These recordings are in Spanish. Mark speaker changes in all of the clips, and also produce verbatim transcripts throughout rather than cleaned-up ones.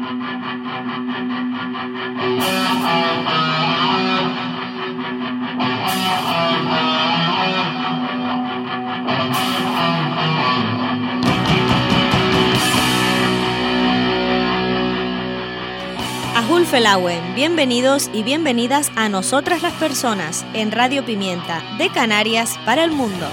Speaker 1: Felauen, bienvenidos y bienvenidas a Nosotras las Personas en Radio Pimienta, de Canarias para el mundo.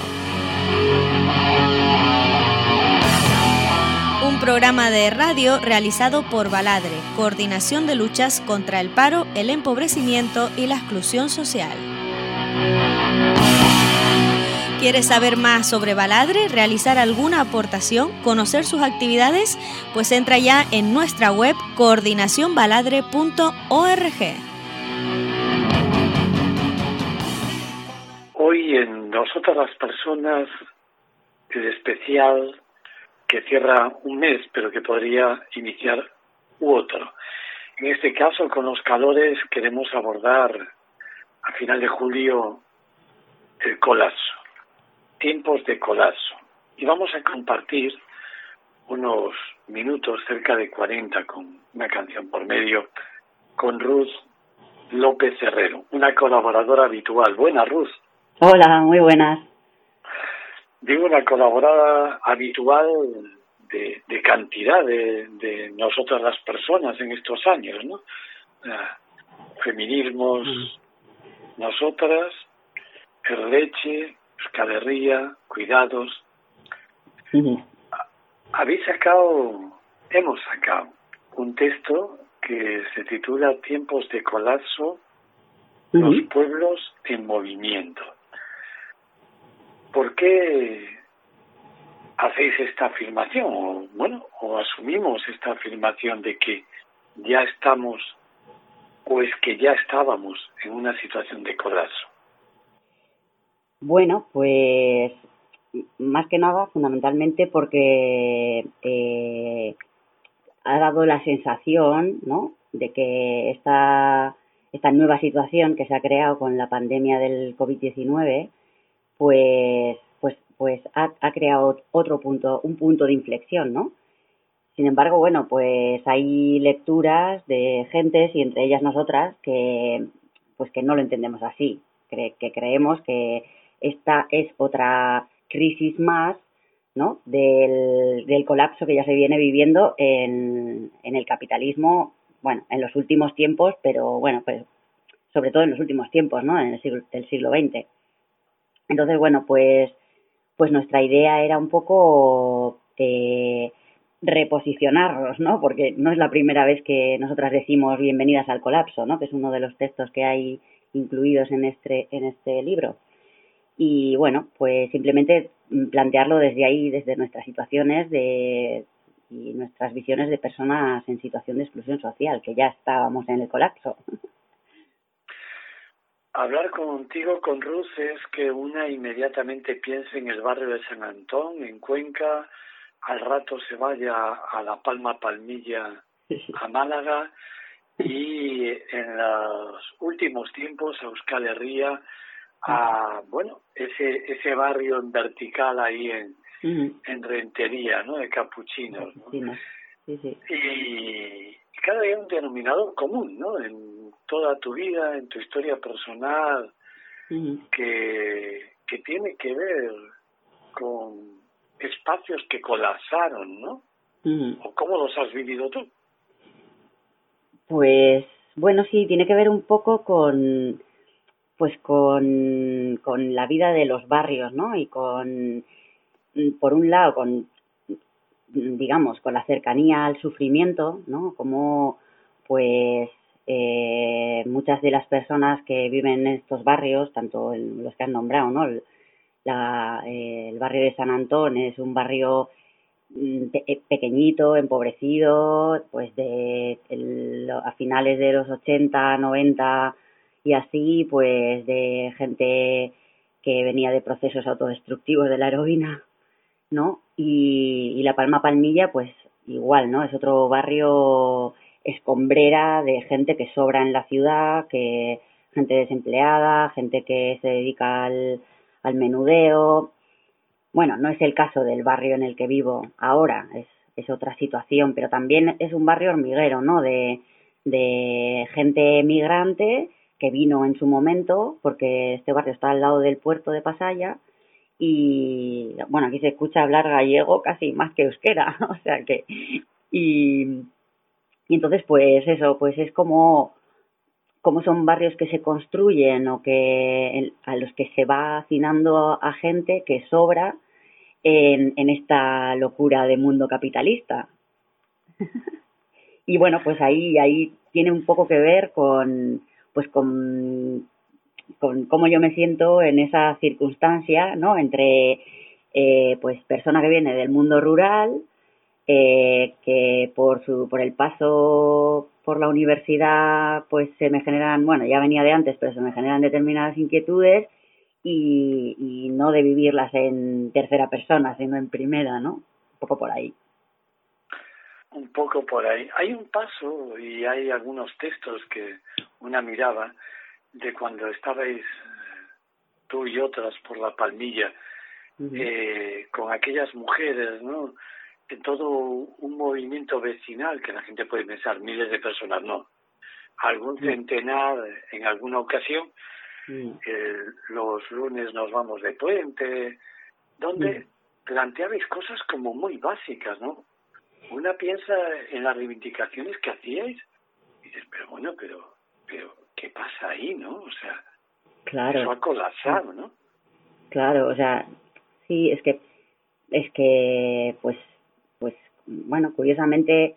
Speaker 1: Un programa de radio realizado por Baladre, Coordinación de Luchas contra el Paro, el Empobrecimiento y la Exclusión Social. ¿Quieres saber más sobre Baladre, realizar alguna aportación, conocer sus actividades? Pues entra ya en nuestra web coordinación baladre punto org.
Speaker 2: Hoy en Nosotras las Personas, el especial que cierra un mes, pero que podría iniciar u otro. En este caso, con los calores, queremos abordar a final de julio el colapso. Tiempos de colapso. Y vamos a compartir unos minutos, cerca de cuarenta, con una canción por medio, con Ruth López Herrero, una colaboradora habitual. Buenas, Ruth.
Speaker 3: Hola, muy buenas.
Speaker 2: Digo, una colaboradora habitual de, de cantidad de, de nosotras las personas en estos años, ¿no? Uh, feminismos, mm. nosotras, Erleche, Euskal Herria, cuidados. Uh-huh. Habéis sacado, hemos sacado un texto que se titula Tiempos de colapso, uh-huh. los pueblos en movimiento. ¿Por qué hacéis esta afirmación? O, bueno, o asumimos esta afirmación de que ya estamos, o es que ya estábamos en una situación de colapso.
Speaker 3: Bueno, pues más que nada, fundamentalmente porque eh, ha dado la sensación, ¿no?, de que esta, esta nueva situación que se ha creado con la pandemia del covid diecinueve, pues, pues, pues ha, ha creado otro punto, un punto de inflexión, ¿no? Sin embargo, bueno, pues hay lecturas de gentes, y entre ellas nosotras, que, pues que no lo entendemos así, que, que creemos que esta es otra crisis más, ¿no?, del, del colapso que ya se viene viviendo en, en el capitalismo, bueno, en los últimos tiempos, pero bueno, pues sobre todo en los últimos tiempos, ¿no?, en el siglo, del siglo veinte. Entonces, bueno, pues, pues nuestra idea era un poco eh, reposicionarnos, ¿no?, porque no es la primera vez que nosotras decimos bienvenidas al colapso, ¿no?, que es uno de los textos que hay incluidos en este, en este libro. Y bueno, pues simplemente plantearlo desde ahí, desde nuestras situaciones de, y nuestras visiones de personas en situación de exclusión social, que ya estábamos en el colapso.
Speaker 2: Hablar contigo, con Ruth, es que una inmediatamente piense en el barrio de San Antón, en Cuenca, al rato se vaya a La Palma Palmilla, a Málaga, y en los últimos tiempos a Euskal Herria, a, bueno, ese ese barrio en vertical ahí en, uh-huh. en Rentería, ¿no?, de capuchinos, ¿no?
Speaker 3: Sí, no. Sí, sí.
Speaker 2: Y cada día un denominador común, ¿no?, en toda tu vida, en tu historia personal, uh-huh. que, que tiene que ver con espacios que colapsaron, ¿no? Uh-huh. ¿O cómo los has vivido tú?
Speaker 3: Pues, bueno, sí, tiene que ver un poco con... pues con, con la vida de los barrios, ¿no? Y con, por un lado, con, digamos, con la cercanía al sufrimiento, ¿no? Como, pues, eh, muchas de las personas que viven en estos barrios, tanto en los que han nombrado, ¿no? La, eh, el barrio de San Antón es un barrio pe- pequeñito, empobrecido, pues de el, a finales de los ochenta, noventa... y así, pues, de gente que venía de procesos autodestructivos de la heroína, ¿no? Y, y La Palma Palmilla, pues, igual, ¿no? Es otro barrio escombrera de gente que sobra en la ciudad, que gente desempleada, gente que se dedica al, al menudeo. Bueno, no es el caso del barrio en el que vivo ahora, es es otra situación, pero también es un barrio hormiguero, ¿no? De, de gente migrante que vino en su momento, porque este barrio está al lado del puerto de Pasaya, y bueno, aquí se escucha hablar gallego casi más que euskera, o sea que, y, y entonces pues eso, pues es como, como son barrios que se construyen o que a los que se va hacinando a gente que sobra en, en esta locura de mundo capitalista. Y bueno, pues ahí, ahí tiene un poco que ver con, pues con, con cómo yo me siento en esa circunstancia, ¿no? Entre, eh, pues, persona que viene del mundo rural, eh, que por su, por el paso por la universidad, pues se me generan, bueno, ya venía de antes, pero se me generan determinadas inquietudes y, y no de vivirlas en tercera persona, sino en primera, ¿no? Un poco por ahí.
Speaker 2: Un poco por ahí. Hay un paso y hay algunos textos que una miraba de cuando estabais tú y otras por la Palmilla, uh-huh. eh, con aquellas mujeres, ¿no? En todo un movimiento vecinal que la gente puede pensar, miles de personas, no. Algún centenar en alguna ocasión, uh-huh. eh, los lunes nos vamos de puente, donde uh-huh. planteabais cosas como muy básicas, ¿no? Una piensa en las reivindicaciones que hacíais y dices, pero bueno, pero, pero ¿qué pasa ahí, no? O sea,
Speaker 3: claro.
Speaker 2: Eso ha colapsado, ¿no?
Speaker 3: Claro, o sea, sí, es que, es que, pues, pues, bueno, curiosamente,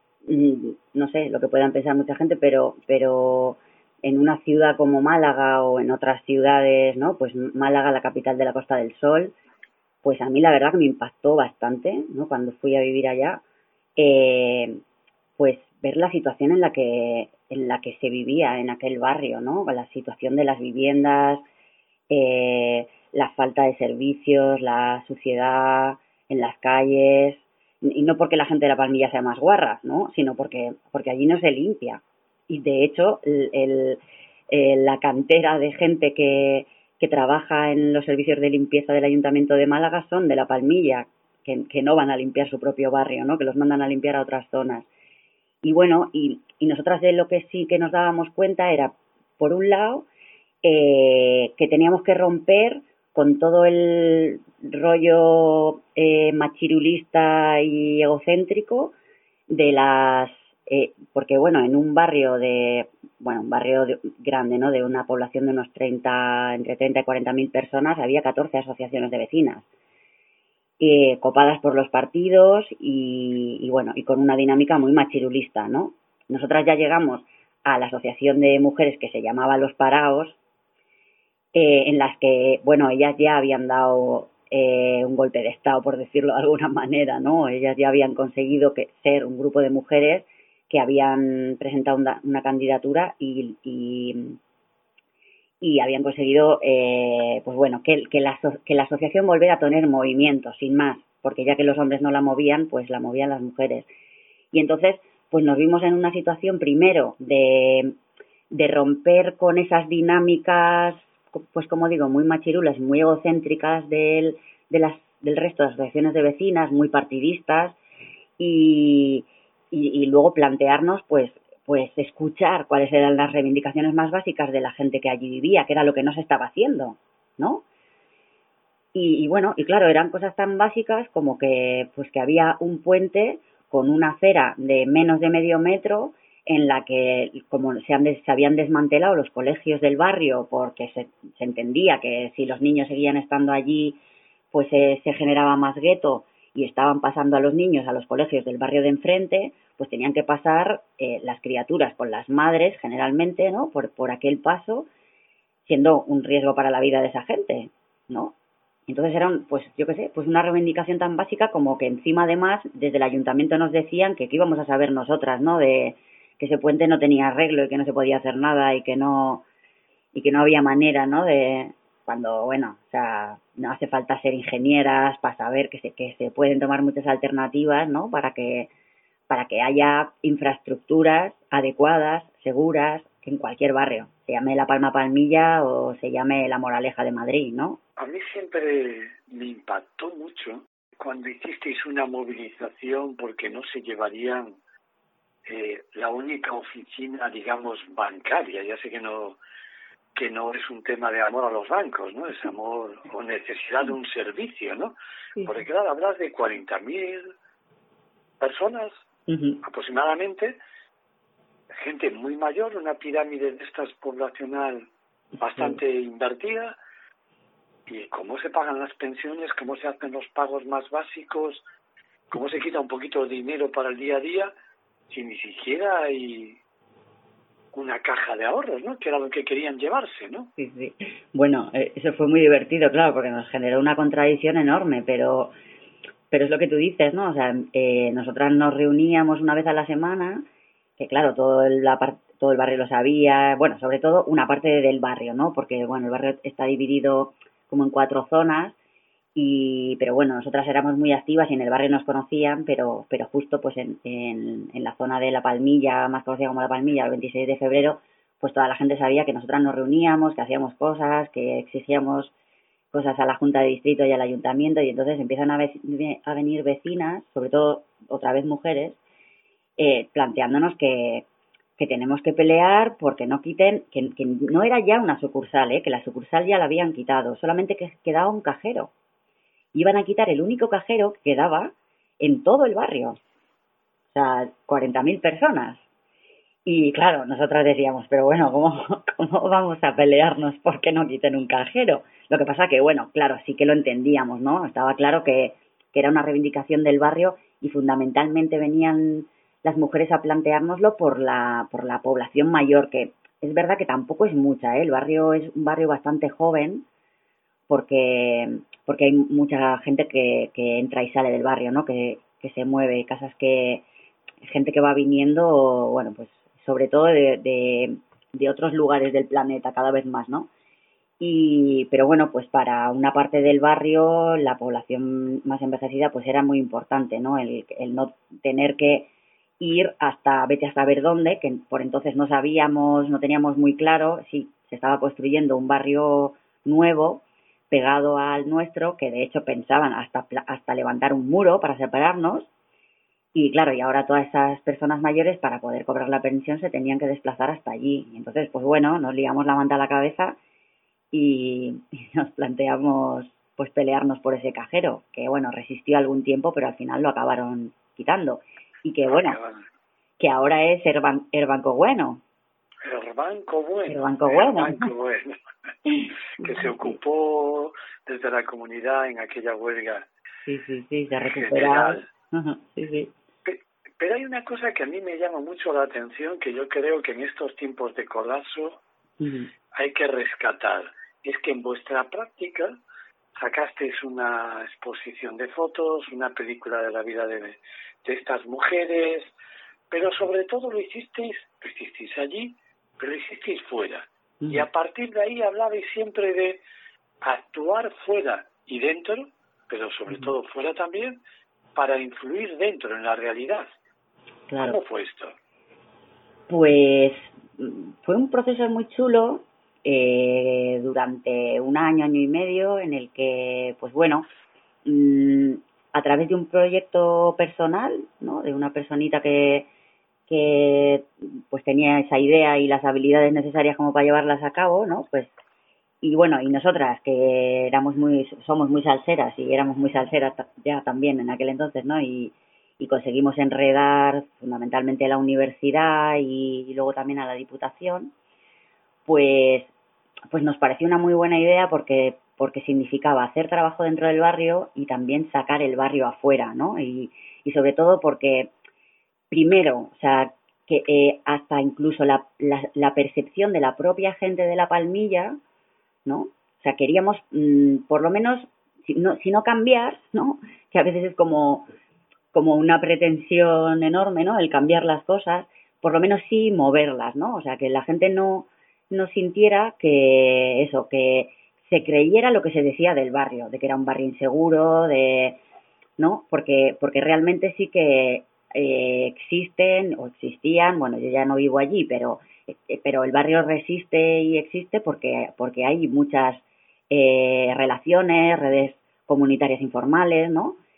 Speaker 3: no sé lo que puedan pensar mucha gente, pero, pero en una ciudad como Málaga o en otras ciudades, ¿no? Pues Málaga, la capital de la Costa del Sol, pues a mí la verdad que me impactó bastante, ¿no? Cuando fui a vivir allá, eh, pues ver la situación en la que en la que se vivía en aquel barrio, ¿no? La situación de las viviendas, eh, la falta de servicios, la suciedad en las calles, y no porque la gente de la Palmilla sea más guarra, ¿no? Sino porque porque allí no se limpia. Y de hecho, el, el, el, la cantera de gente que, que trabaja en los servicios de limpieza del Ayuntamiento de Málaga son de la Palmilla, que, que no van a limpiar su propio barrio, ¿no? Que los mandan a limpiar a otras zonas. Y bueno, y, y nosotras de lo que sí que nos dábamos cuenta era, por un lado, eh, que teníamos que romper con todo el rollo eh, machirulista y egocéntrico de las... Eh, porque, bueno, en un barrio de... Bueno, un barrio de, grande, ¿no? De una población de unos treinta, entre treinta y cuarenta mil personas, había catorce asociaciones de vecinas. Eh, copadas por los partidos y, y bueno, y con una dinámica muy machirulista, ¿no? Nosotras ya llegamos a la asociación de mujeres que se llamaba Los Paraos, eh, en las que, bueno, ellas ya habían dado eh, un golpe de estado, por decirlo de alguna manera, ¿no? Ellas ya habían conseguido que, ser un grupo de mujeres que habían presentado una, una candidatura y, y y habían conseguido, eh, pues bueno, que, que, la, que la asociación volviera a tener movimiento, sin más, porque ya que los hombres no la movían, pues la movían las mujeres. Y entonces, pues nos vimos en una situación, primero, de, de romper con esas dinámicas, pues como digo, muy machirulas, muy egocéntricas del, de las, del resto de las asociaciones de vecinas, muy partidistas, y, y, y luego plantearnos, pues, pues escuchar cuáles eran las reivindicaciones más básicas de la gente que allí vivía, que era lo que no se estaba haciendo, ¿no? Y, y bueno, y claro, eran cosas tan básicas como que, pues que había un puente con una acera de menos de medio metro en la que, como se, han des, se habían desmantelado los colegios del barrio porque se, se entendía que si los niños seguían estando allí, pues eh, se generaba más gueto y estaban pasando a los niños a los colegios del barrio de enfrente, pues tenían que pasar eh, las criaturas con las madres, generalmente, ¿no? Por, por aquel paso, siendo un riesgo para la vida de esa gente, ¿no? Entonces eran, pues yo qué sé, pues una reivindicación tan básica como que encima además desde el ayuntamiento nos decían que qué íbamos a saber nosotras, ¿no? De que ese puente no tenía arreglo y que no se podía hacer nada y que no y que no había manera, ¿no? De cuando, bueno, o sea, no hace falta ser ingenieras para saber que se que se pueden tomar muchas alternativas, ¿no? Para que para que haya infraestructuras adecuadas, seguras, en cualquier barrio, se llame La Palma Palmilla o se llame La Moraleja de Madrid, ¿no?
Speaker 2: A mí siempre me impactó mucho cuando hicisteis una movilización porque no se llevarían eh, la única oficina, digamos, bancaria. Ya sé que no que no es un tema de amor a los bancos, ¿no? Es amor o necesidad de un servicio, ¿no? Sí. Porque claro, hablas de cuarenta mil personas uh-huh. aproximadamente, gente muy mayor, una pirámide de estas poblacional bastante uh-huh. invertida. ¿Y cómo se pagan las pensiones? ¿Cómo se hacen los pagos más básicos? ¿Cómo se quita un poquito de dinero para el día a día? Si ni siquiera hay una caja de ahorros, ¿no? Que era lo que querían llevarse, ¿no?
Speaker 3: Sí, sí. Bueno, eh, eso fue muy divertido, claro, porque nos generó una contradicción enorme, pero pero es lo que tú dices, ¿no? O sea, eh, nosotras nos reuníamos una vez a la semana, que claro, todo el, la par- todo el barrio lo sabía, bueno, sobre todo una parte del barrio, ¿no? Porque, bueno, el barrio está dividido como en cuatro zonas, y pero bueno, nosotras éramos muy activas y en el barrio nos conocían, pero pero justo pues en, en, en la zona de La Palmilla, más conocida como La Palmilla, el veintiséis de febrero, pues toda la gente sabía que nosotras nos reuníamos, que hacíamos cosas, que exigíamos cosas a la Junta de Distrito y al Ayuntamiento, y entonces empiezan a, ve- a venir vecinas, sobre todo otra vez mujeres, eh, planteándonos que que tenemos que pelear porque no quiten, que, que no era ya una sucursal, ¿eh? Que la sucursal ya la habían quitado, solamente que quedaba un cajero. Iban a quitar el único cajero que quedaba en todo el barrio. O sea, cuarenta mil personas. Y claro, nosotras decíamos, pero bueno, ¿cómo, ¿cómo vamos a pelearnos porque no quiten un cajero? Lo que pasa que, bueno, claro, sí que lo entendíamos, ¿no? Estaba claro que, que era una reivindicación del barrio y fundamentalmente venían las mujeres a planteárnoslo por la por la población mayor, que es verdad que tampoco es mucha, ¿eh? El barrio es un barrio bastante joven porque porque hay mucha gente que, que entra y sale del barrio, ¿no? Que, que se mueve, casas que gente que va viniendo, bueno, pues sobre todo de, de, de otros lugares del planeta cada vez más, ¿no? Y pero bueno, pues para una parte del barrio la población más envejecida pues era muy importante, ¿no? El, el no tener que ir hasta, vete a saber dónde, que por entonces no sabíamos, no teníamos muy claro si se estaba construyendo un barrio nuevo pegado al nuestro, que de hecho pensaban hasta hasta levantar un muro para separarnos, y claro, y ahora todas esas personas mayores para poder cobrar la pensión se tenían que desplazar hasta allí. Y entonces, pues bueno, nos liamos la manta a la cabeza y, y nos planteamos pues pelearnos por ese cajero, que bueno, resistió algún tiempo, pero al final lo acabaron quitando. Y que bueno, que ahora es el, ban- el Banco Bueno.
Speaker 2: El Banco Bueno.
Speaker 3: El Banco Bueno.
Speaker 2: El Banco Bueno. Que se ocupó desde la comunidad en aquella huelga.
Speaker 3: Sí, sí, sí, se ha recuperado. Sí, sí.
Speaker 2: Pero hay una cosa que a mí me llama mucho la atención, que yo creo que en estos tiempos de colapso uh-huh. hay que rescatar. Es que en vuestra práctica sacasteis una exposición de fotos, una película de la vida de, de estas mujeres, pero sobre todo lo hicisteis, lo hicisteis allí, pero lo hicisteis fuera. Uh-huh. Y a partir de ahí hablabais siempre de actuar fuera y dentro, pero sobre uh-huh. todo fuera también, para influir dentro en la realidad. Claro. ¿Cómo fue esto?
Speaker 3: Pues fue un proceso muy chulo eh, durante un año, año y medio, en el que, pues bueno, mmm, a través de un proyecto personal, ¿no? De una personita que, que pues tenía esa idea y las habilidades necesarias como para llevarlas a cabo, ¿no? Pues y bueno, y nosotras que éramos muy somos muy salseras y éramos muy salseras ya también en aquel entonces, ¿no? Y y conseguimos enredar fundamentalmente a la universidad y, y luego también a la Diputación, pues pues nos pareció una muy buena idea porque porque significaba hacer trabajo dentro del barrio y también sacar el barrio afuera, ¿no? Y, y sobre todo porque, primero, o sea, que eh, hasta incluso la, la, la percepción de la propia gente de La Palmilla, ¿no? O sea, queríamos, mmm, por lo menos, si no, si no cambiar, ¿no? Que a veces es como... como una pretensión enorme, ¿no? El cambiar las cosas, por lo menos sí moverlas, ¿no? O sea, que la gente no, no sintiera que eso, que se creyera lo que se decía del barrio, de que era un barrio inseguro, de, ¿no? Porque, porque realmente sí que eh, existen o existían, bueno, yo ya no vivo allí, pero, eh, pero el barrio resiste y existe porque, porque hay muchas eh, relaciones, redes comunitarias informales, ¿no?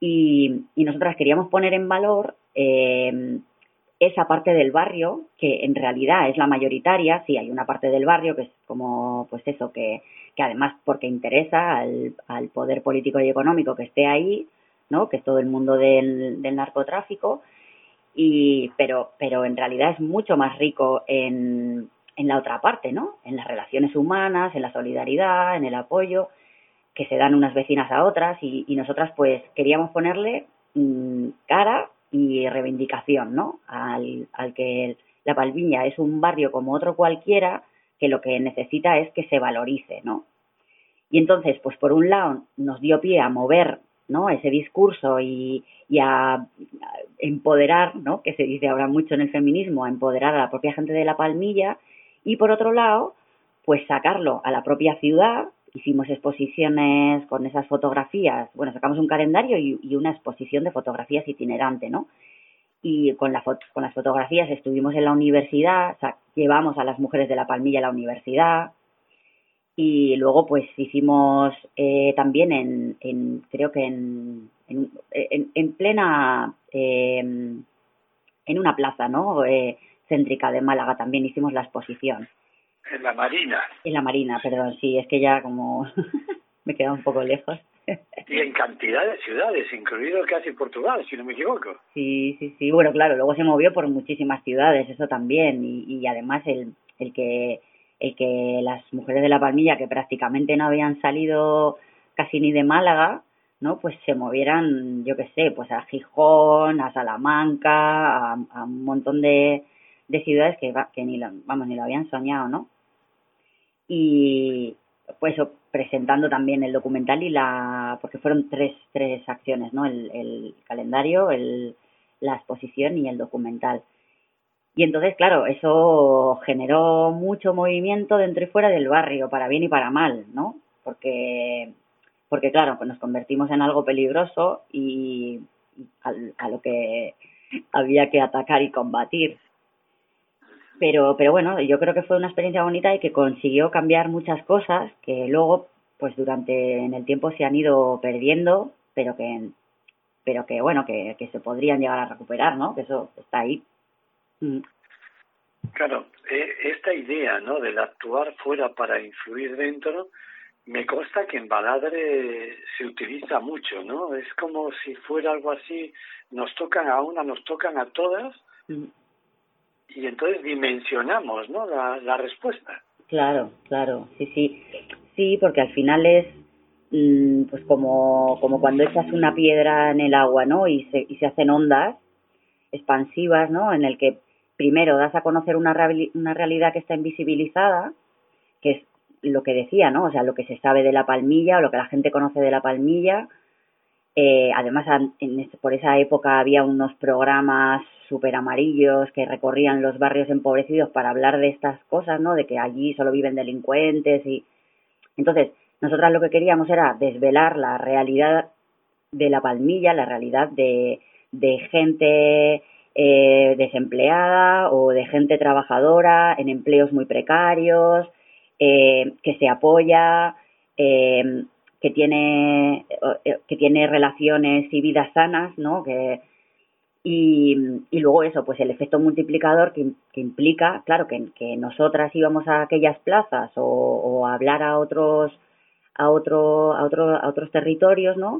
Speaker 3: y, y nosotras queríamos poner en valor eh, esa parte del barrio que en realidad es la mayoritaria. Sí, hay una parte del barrio que es como, pues eso, que, que además porque interesa al, al poder político y económico que esté ahí, ¿no? Que es todo el mundo del, del narcotráfico, y pero pero en realidad es mucho más rico en, en la otra parte, ¿no? En las relaciones humanas, en la solidaridad, en el apoyo que se dan unas vecinas a otras, y, y nosotras pues queríamos ponerle mmm, cara y reivindicación, ¿no? Al, al que el, La Palmilla es un barrio como otro cualquiera, que lo que necesita es que se valorice, ¿no? Y entonces, pues por un lado nos dio pie a mover, ¿no?, ese discurso y, y a, a empoderar, ¿no?, que se dice ahora mucho en el feminismo, a empoderar a la propia gente de La Palmilla, y por otro lado, pues sacarlo a la propia ciudad. Hicimos exposiciones con esas fotografías, bueno, sacamos un calendario y, y una exposición de fotografías itinerante, ¿no? Y con, la fo- con las fotografías estuvimos en la universidad, o sea, llevamos a las mujeres de La Palmilla a la universidad, y luego pues hicimos eh, también en, en, creo que en, en, en, en plena, eh, en una plaza, ¿no?, eh, céntrica de Málaga también hicimos la exposición.
Speaker 2: En la Marina.
Speaker 3: En la Marina, perdón, sí, es que ya como me queda un poco lejos.
Speaker 2: Y en cantidad de ciudades, incluido casi Portugal, si no me equivoco.
Speaker 3: Sí, sí, sí. Bueno, claro, luego se movió por muchísimas ciudades, eso también, y, y además el, el que el que las mujeres de La Palmilla, que prácticamente no habían salido casi ni de Málaga, ¿no?, pues se movieran, yo qué sé, pues a Gijón, a Salamanca, a, a un montón de, de ciudades que, que ni lo, vamos, ni lo habían soñado, ¿no? Y pues presentando también el documental y la, porque fueron tres tres acciones, ¿no?, el, el calendario, el, la exposición y el documental. Y entonces, claro, eso generó mucho movimiento dentro y fuera del barrio, para bien y para mal, ¿no? Porque porque claro, pues nos convertimos en algo peligroso y a, a lo que había que atacar y combatir. Pero, pero bueno, yo creo que fue una experiencia bonita y que consiguió cambiar muchas cosas que luego, pues durante en el tiempo se han ido perdiendo, pero que, pero que bueno, que, que se podrían llegar a recuperar, ¿no? Que eso está ahí. Mm.
Speaker 2: Claro, eh, esta idea, ¿no?, del actuar fuera para influir dentro, me consta que en Baladre se utiliza mucho, ¿no? Es como si fuera algo así, nos tocan a una, nos tocan a todas. Mm. Y entonces dimensionamos, ¿no?, la, la respuesta.
Speaker 3: Claro, claro, sí, sí. Sí, porque al final es mmm, pues como, como cuando echas una piedra en el agua, ¿no?, y se, y se hacen ondas expansivas, ¿no?, en el que primero das a conocer una, una realidad que está invisibilizada, que es lo que decía, ¿no?, o sea, lo que se sabe de La Palmilla o lo que la gente conoce de La Palmilla. Eh, además, en, por esa época había unos programas súper amarillos que recorrían los barrios empobrecidos para hablar de estas cosas, ¿no?, de que allí solo viven delincuentes. Y entonces, nosotras lo que queríamos era desvelar la realidad de La Palmilla, la realidad de, de gente eh, desempleada o de gente trabajadora en empleos muy precarios, eh, que se apoya, eh, que tiene que tiene relaciones y vidas sanas, ¿no? Que y, y luego eso, pues el efecto multiplicador que, que implica, claro, que, que nosotras íbamos a aquellas plazas o, o a hablar a otros a otro a otro a otros territorios, ¿no?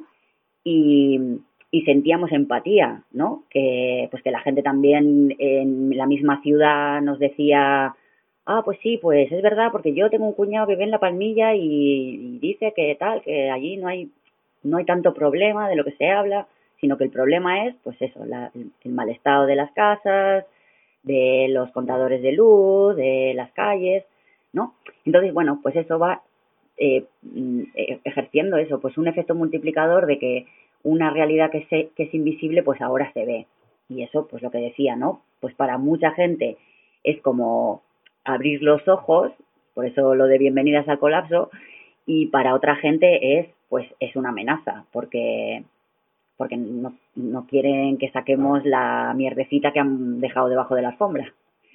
Speaker 3: Y, y sentíamos empatía, ¿no? Que pues que la gente también en la misma ciudad nos decía: ah, pues sí, pues es verdad, porque yo tengo un cuñado que vive en La Palmilla y, y dice que tal, que allí no hay no hay tanto problema de lo que se habla, sino que el problema es, pues eso, la, el, el mal estado de las casas, de los contadores de luz, de las calles, ¿no? Entonces, bueno, pues eso va eh, ejerciendo eso, pues un efecto multiplicador de que una realidad que, se, que es invisible, pues ahora se ve. Y eso, pues lo que decía, ¿no? Pues para mucha gente es como abrir los ojos, por eso lo de bienvenidas al colapso, y para otra gente es pues es una amenaza, porque porque no, no quieren que saquemos la mierdecita que han dejado debajo de la alfombra.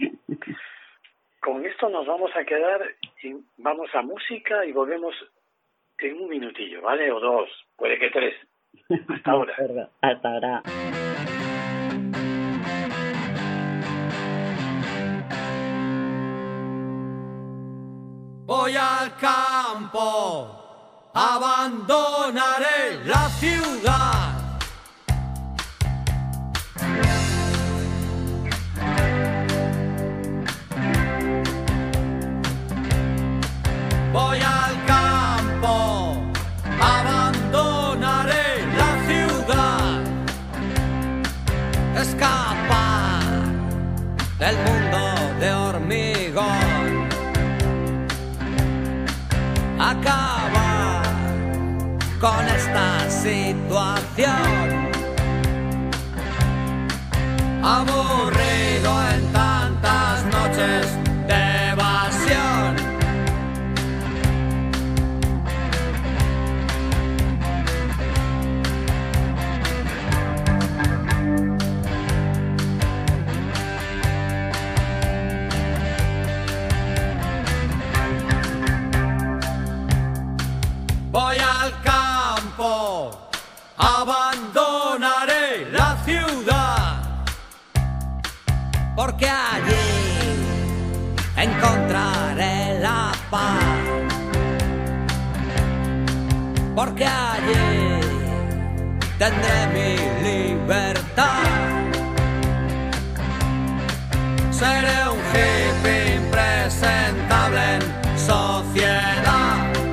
Speaker 2: Con esto nos vamos a quedar y vamos a música y volvemos en un minutillo, ¿vale? O dos, puede que tres. Hasta ahora.
Speaker 3: Hasta ahora.
Speaker 4: Voy al campo, abandonaré la ciudad. Voy al campo, abandonaré la ciudad. Escapar del mundo de hormigón. Acabar con esta situación. Aburrido en tantas noches de evasión. Voy al campo, abandonaré la ciudad, porque allí encontraré la paz, porque allí tendré mi libertad. Seré un hippie impresentable en sociedad.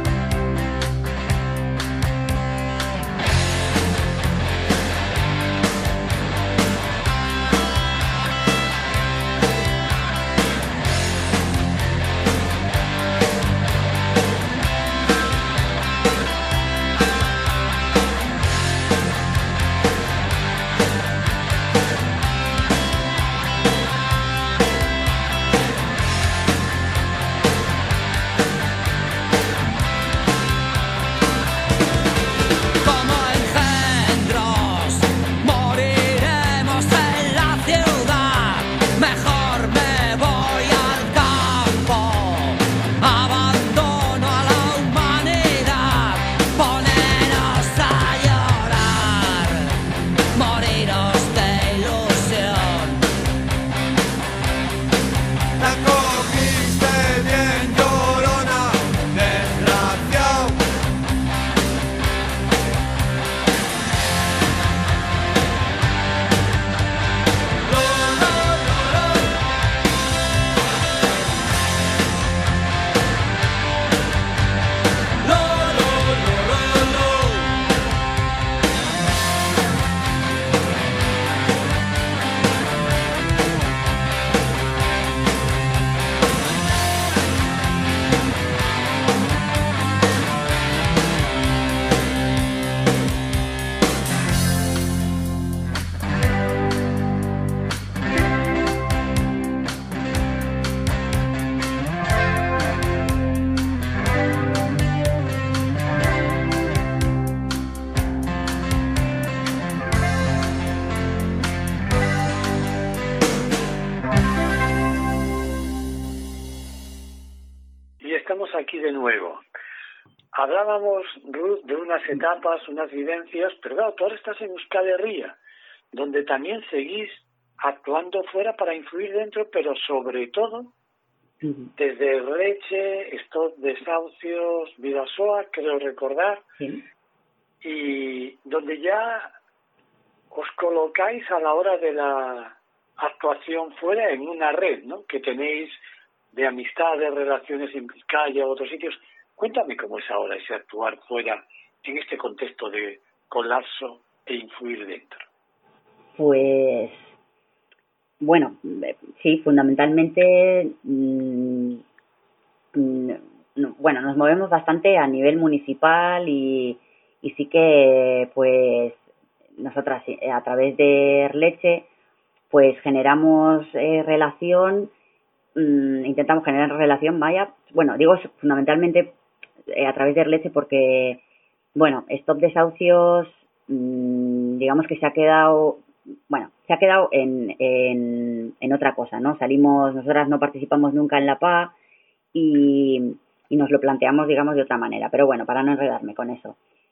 Speaker 2: Aquí de nuevo. Hablábamos, Ruth, de unas etapas, unas vivencias, pero claro, tú ahora estás en Euskal Herria, donde también seguís actuando fuera para influir dentro, pero sobre todo uh-huh. desde Leche, Stop Desahucios, Bidasoa, creo recordar, sí. Y donde ya os colocáis a la hora de la actuación fuera en una red, ¿no? Que tenéis de amistades, relaciones en Vizcaya, otros sitios. Cuéntame cómo es ahora ese actuar fuera en este contexto de colapso e influir dentro.
Speaker 3: Pues, bueno, sí, fundamentalmente, mmm, mmm, bueno, nos movemos bastante a nivel municipal y, y sí que, pues, nosotras a través de Leche, pues generamos eh, relación. Intentamos generar relación, vaya, bueno, digo fundamentalmente eh, a través de Leche porque, bueno, Stop Desahucios, mmm, digamos que se ha quedado, bueno, se ha quedado en, en, en otra cosa, ¿no? Salimos, nosotras no participamos nunca en la P A y, y nos lo planteamos, digamos, de otra manera, pero bueno, para no enredarme con eso.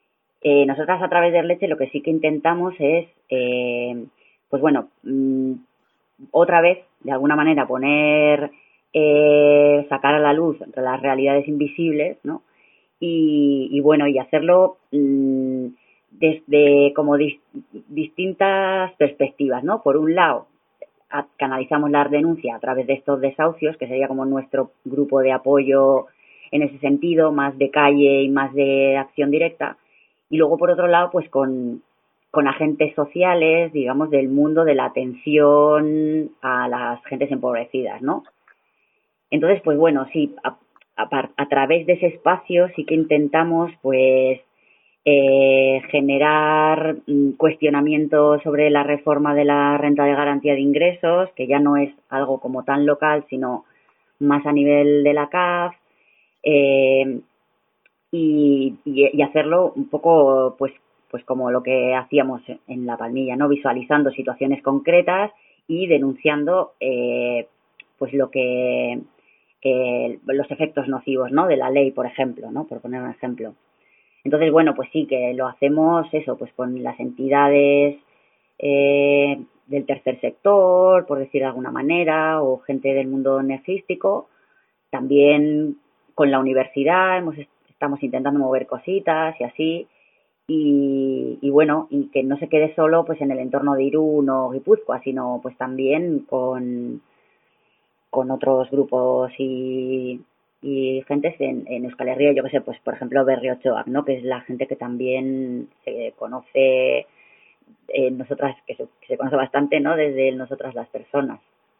Speaker 3: Eh, nosotras a través de Leche lo que sí que intentamos es, eh, pues bueno, mmm, otra vez, de alguna manera, poner, eh, sacar a la luz las realidades invisibles, ¿no? Y, y bueno, y hacerlo mmm, desde como dis, distintas perspectivas, ¿no? Por un lado, a, canalizamos la denuncia a través de estos desahucios, que sería como nuestro grupo de apoyo en ese sentido, más de calle y más de acción directa. Y luego, por otro lado, pues con, con agentes sociales, digamos, del mundo de la atención a las gentes empobrecidas, ¿no? Entonces, pues bueno, sí, a, a, a través de ese espacio sí que intentamos, pues, eh, generar mm, cuestionamientos sobre la reforma de la renta de garantía de ingresos, que ya no es algo como tan local, sino más a nivel de la C A F, eh, y, y, y hacerlo un poco, pues, pues como lo que hacíamos en La Palmilla, ¿no? Visualizando situaciones concretas y denunciando, eh, pues lo que eh, los efectos nocivos, ¿no? De la ley, por ejemplo, ¿no? Por poner un ejemplo. Entonces, bueno, pues sí, que lo hacemos eso, pues con las entidades eh, del tercer sector, por decir de alguna manera, o gente del mundo energético, también con la universidad, hemos, estamos intentando mover cositas y así, y, y bueno, y que no se quede solo pues en el entorno de Irún o Guipúzcoa, sino pues también con, con otros grupos y... y gentes en, en Euskal Herria, yo que sé, pues por ejemplo Berriotxoak, ¿no? Que es la gente que también se conoce, eh, nosotras, que se, que se conoce bastante, ¿no? Desde nosotras las personas.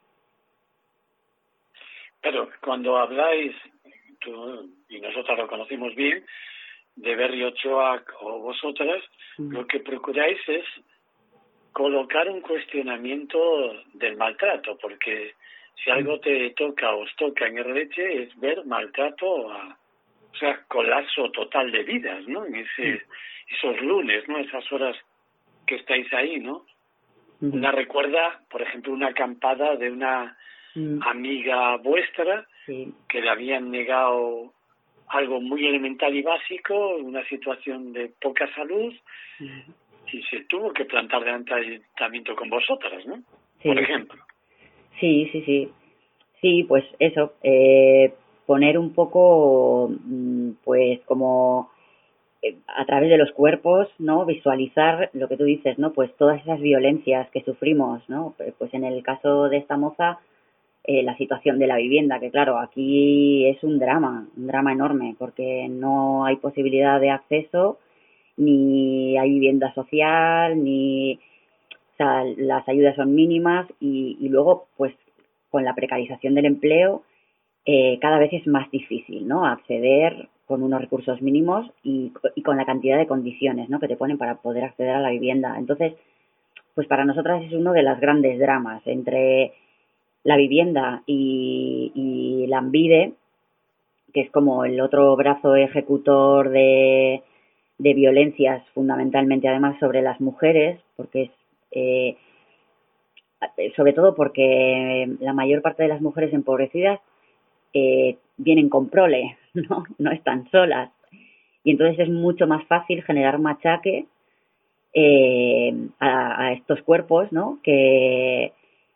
Speaker 2: Pero cuando habláis, tú y nosotras lo conocimos bien, de Berriotxoak o vosotras, mm. lo que procuráis es colocar un cuestionamiento del maltrato, porque si algo te toca o os toca en Erleche es ver maltrato, a, o sea, colapso total de vidas, ¿no? En ese, esos lunes, ¿no? Esas horas que estáis ahí, ¿no? Uh-huh. Una recuerda, por ejemplo, una acampada de una uh-huh. amiga vuestra sí. que le habían negado algo muy elemental y básico, una situación de poca salud, uh-huh. y se tuvo que plantar delante del ayuntamiento con vosotras, ¿no? Sí. Por ejemplo.
Speaker 3: Sí, sí, sí. Sí, pues eso, eh, poner un poco, pues como eh, a través de los cuerpos, ¿no? Visualizar lo que tú dices, ¿no? Pues todas esas violencias que sufrimos, ¿no? Pues en el caso de esta moza, eh, la situación de la vivienda, que claro, aquí es un drama, un drama enorme, porque no hay posibilidad de acceso, ni hay vivienda social, ni... O sea, las ayudas son mínimas y, y luego, pues, con la precarización del empleo, eh, cada vez es más difícil, ¿no? Acceder con unos recursos mínimos y, y con la cantidad de condiciones, ¿no? Que te ponen para poder acceder a la vivienda. Entonces, pues para nosotras es uno de los grandes dramas entre la vivienda y, y la Lanbide, que es como el otro brazo ejecutor de, de violencias, fundamentalmente además sobre las mujeres, porque es Eh, sobre todo porque la mayor parte de las mujeres empobrecidas eh, vienen con prole, ¿no? No están solas. Y entonces es mucho más fácil generar machaque eh, a, a estos cuerpos, ¿no? Que,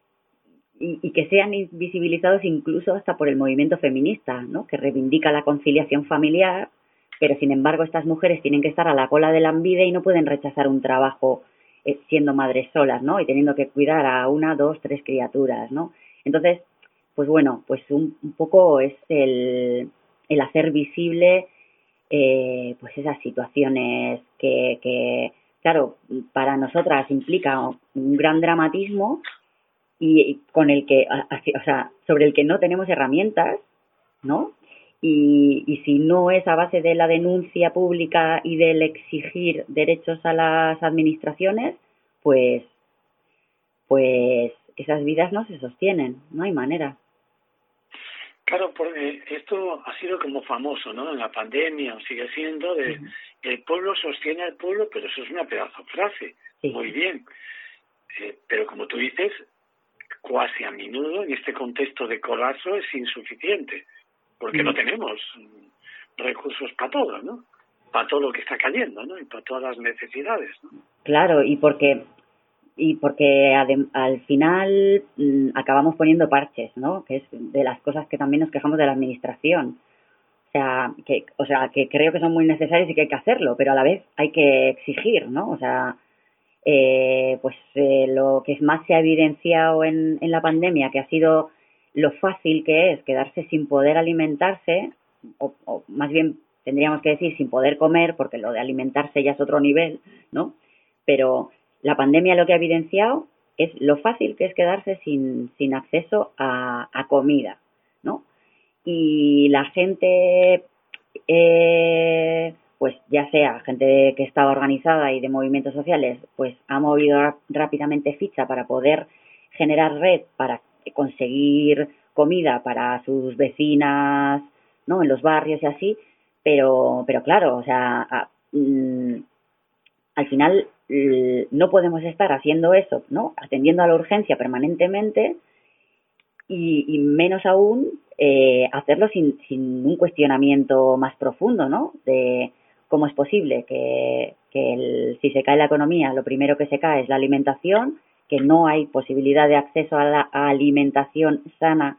Speaker 3: y, y que sean invisibilizados incluso hasta por el movimiento feminista, ¿no? Que reivindica la conciliación familiar, pero sin embargo estas mujeres tienen que estar a la cola de la Lanbide y no pueden rechazar un trabajo siendo madres solas, ¿no? Y teniendo que cuidar a una, dos, tres criaturas, ¿no? Entonces, pues bueno, pues un, un poco es el, el hacer visible eh, pues esas situaciones que, que, claro, para nosotras implica un gran dramatismo y, y con el que, o sea, sobre el que no tenemos herramientas, ¿no? Y, y si no es a base de la denuncia pública y del exigir derechos a las administraciones, pues, pues esas vidas no se sostienen, no hay manera.
Speaker 2: Claro, porque esto ha sido como famoso, ¿no? En la pandemia, o sigue siendo, de uh-huh. el pueblo sostiene al pueblo, pero eso es una pedazo frase, sí. Muy bien. Eh, pero como tú dices, cuasi a menudo en este contexto de colapso es insuficiente. Porque no tenemos recursos para todo, ¿no? para todo lo que está cayendo, ¿no? Y para todas las necesidades, ¿no?
Speaker 3: Claro, y porque y porque adem- al final mmm, acabamos poniendo parches, ¿no? Que es de las cosas que también nos quejamos de la administración. O sea, que o sea, que creo que son muy necesarios y que hay que hacerlo, pero a la vez hay que exigir, ¿no? O sea, eh, pues eh, lo que más se ha evidenciado en, en la pandemia, que ha sido lo fácil que es quedarse sin poder alimentarse, o, o más bien tendríamos que decir sin poder comer, porque lo de alimentarse ya es otro nivel, ¿no? Pero la pandemia lo que ha evidenciado es lo fácil que es quedarse sin, sin acceso a, a comida, ¿no? Y la gente, eh, pues ya sea gente que estaba organizada y de movimientos sociales, pues ha movido rápidamente ficha para poder generar red para conseguir comida para sus vecinas, ¿no? En los barrios y así, pero, pero claro, o sea, a, mm, al final mm, no podemos estar haciendo eso, ¿no? Atendiendo a la urgencia permanentemente y, y menos aún eh, hacerlo sin, sin un cuestionamiento más profundo, ¿no? De cómo es posible que, que el, si se cae la economía, lo primero que se cae es la alimentación, que no hay posibilidad de acceso a la a alimentación sana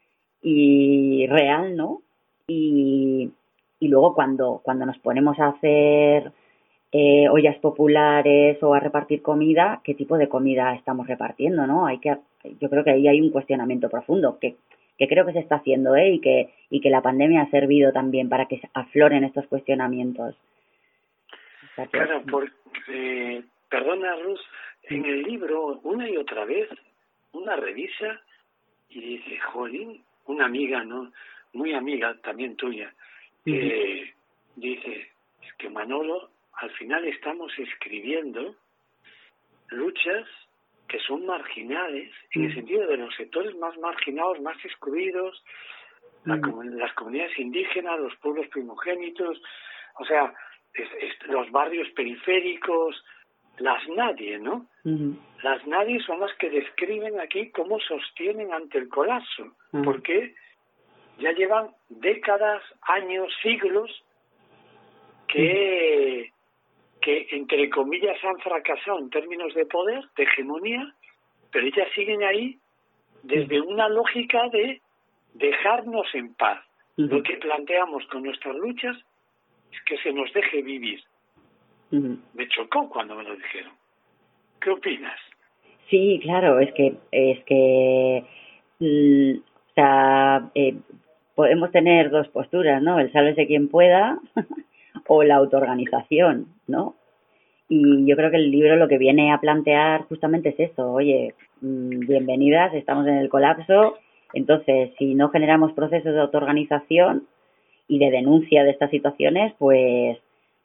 Speaker 3: y real, ¿no? Y, y luego cuando, cuando nos ponemos a hacer eh, ollas populares o a repartir comida, ¿qué tipo de comida estamos repartiendo, no? Hay que, yo creo que ahí hay un cuestionamiento profundo que, que creo que se está haciendo, ¿eh? Y que, y que la pandemia ha servido también para que afloren estos cuestionamientos. O sea que,
Speaker 2: claro, porque, eh, perdona, Ruth, en el libro, una y otra vez, una revisa y dice, jolín, una amiga, ¿no? Muy amiga también tuya, eh, uh-huh. dice, es que Manolo, al final estamos escribiendo luchas que son marginales, uh-huh. en el sentido de los sectores más marginados, más excluidos, uh-huh. la comun- las comunidades indígenas, los pueblos primogénitos, o sea, es, es, los barrios periféricos, las nadie, ¿no? Uh-huh. Las nadie son las que describen aquí cómo sostienen ante el colapso, uh-huh. porque ya llevan décadas, años, siglos que, uh-huh. que entre comillas han fracasado en términos de poder, de hegemonía, pero ellas siguen ahí desde uh-huh. una lógica de dejarnos en paz. Uh-huh. Lo que planteamos con nuestras luchas es que se nos deje vivir. Uh-huh. Me chocó cuando me lo dijeron. ¿Qué opinas?
Speaker 3: Sí, claro, es que es que mm, o sea, eh, podemos tener dos posturas, ¿no? El sálvese quien pueda o la autoorganización, ¿no? Y yo creo que el libro lo que viene a plantear justamente es esto. Oye, mmm, bienvenidas, estamos en el colapso, entonces si no generamos procesos de autoorganización y de denuncia de estas situaciones, pues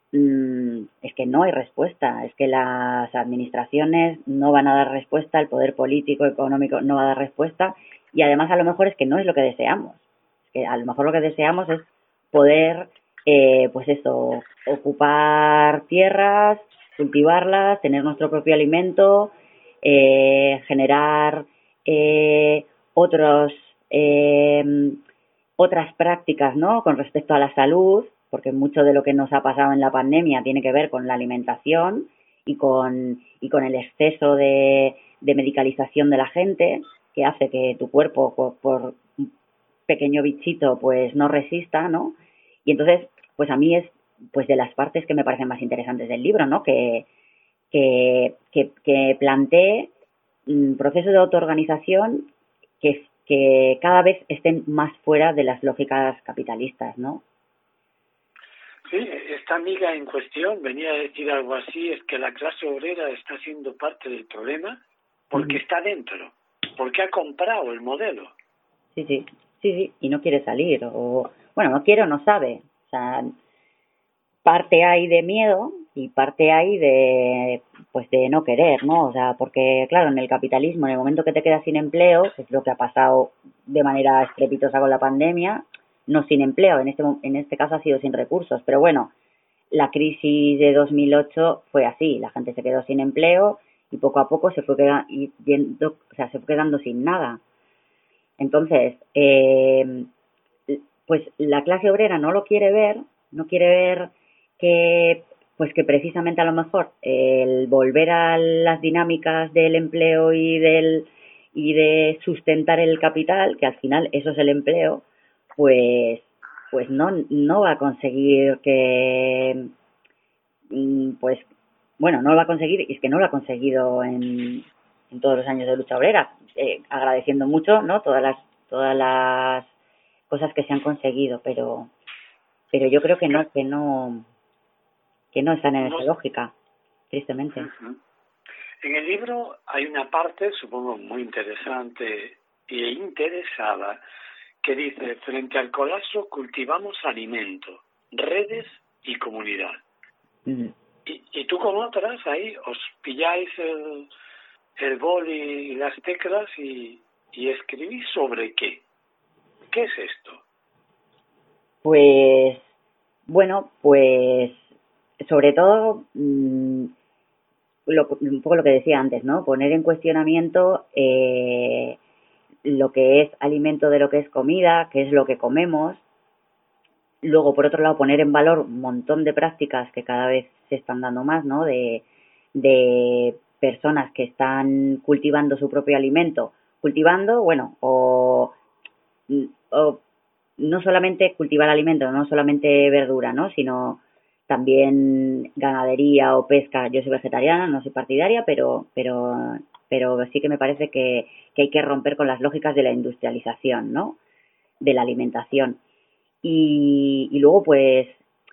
Speaker 3: es que no hay respuesta, es que las administraciones no van a dar respuesta, el poder político, económico no va a dar respuesta y además a lo mejor es que no es lo que deseamos, es que a lo mejor lo que deseamos es poder, eh, pues eso, ocupar tierras, cultivarlas, tener nuestro propio alimento, eh, generar eh, otros eh, otras prácticas, ¿no? Con respecto a la salud, porque mucho de lo que nos ha pasado en la pandemia tiene que ver con la alimentación y con y con el exceso de, de medicalización de la gente, que hace que tu cuerpo, por, por un pequeño bichito, pues no resista, ¿no? Y entonces, pues a mí es pues de las partes que me parecen más interesantes del libro, ¿no? Que, que, que, que plantee un proceso de autoorganización que, que cada vez estén más fuera de las lógicas capitalistas, ¿no?
Speaker 2: Sí, esta amiga en cuestión venía a decir algo así, es que la clase obrera está siendo parte del problema porque uh-huh. está dentro, porque ha comprado el modelo.
Speaker 3: Sí, sí, sí, sí, y no quiere salir, o bueno, no quiere o no sabe, o sea, parte hay de miedo y parte hay de, pues de no querer, ¿no? O sea, porque claro, en el capitalismo, en el momento que te quedas sin empleo, que es lo que ha pasado de manera estrepitosa con la pandemia, no sin empleo, en este en este caso ha sido sin recursos, pero bueno, la crisis de dos mil ocho fue así, la gente se quedó sin empleo y poco a poco se fue quedando, o sea, se fue quedando sin nada. Entonces, eh, pues la clase obrera no lo quiere ver, no quiere ver que pues que precisamente a lo mejor el volver a las dinámicas del empleo y del y de sustentar el capital, que al final eso es el empleo, pues pues no no va a conseguir que pues bueno no lo va a conseguir y es que no lo ha conseguido en, en todos los años de lucha obrera, eh, agradeciendo mucho, ¿no? todas las todas las cosas que se han conseguido, pero pero yo creo que no que no que no están en esa lógica, tristemente.
Speaker 2: Uh-huh. En el libro hay una parte, supongo muy interesante e interesada, que dice: frente al colapso cultivamos alimento, redes y comunidad. Uh-huh. Y, y tú con otras ahí os pilláis el, el boli y las teclas y, y escribís sobre qué. ¿Qué es esto?
Speaker 3: Pues, bueno, pues sobre todo mmm, lo, un poco lo que decía antes, ¿no? Poner en cuestionamiento eh, lo que es alimento de lo que es comida, qué es lo que comemos. Luego, por otro lado, poner en valor un montón de prácticas que cada vez se están dando más, ¿no? De, de personas que están cultivando su propio alimento. Cultivando, bueno, o, o no solamente cultivar alimento, no solamente verdura, ¿no? Sino también ganadería o pesca. Yo soy vegetariana, no soy partidaria, pero pero pero sí que me parece que, que hay que romper con las lógicas de la industrialización, ¿no? De la alimentación. Y, y luego, pues,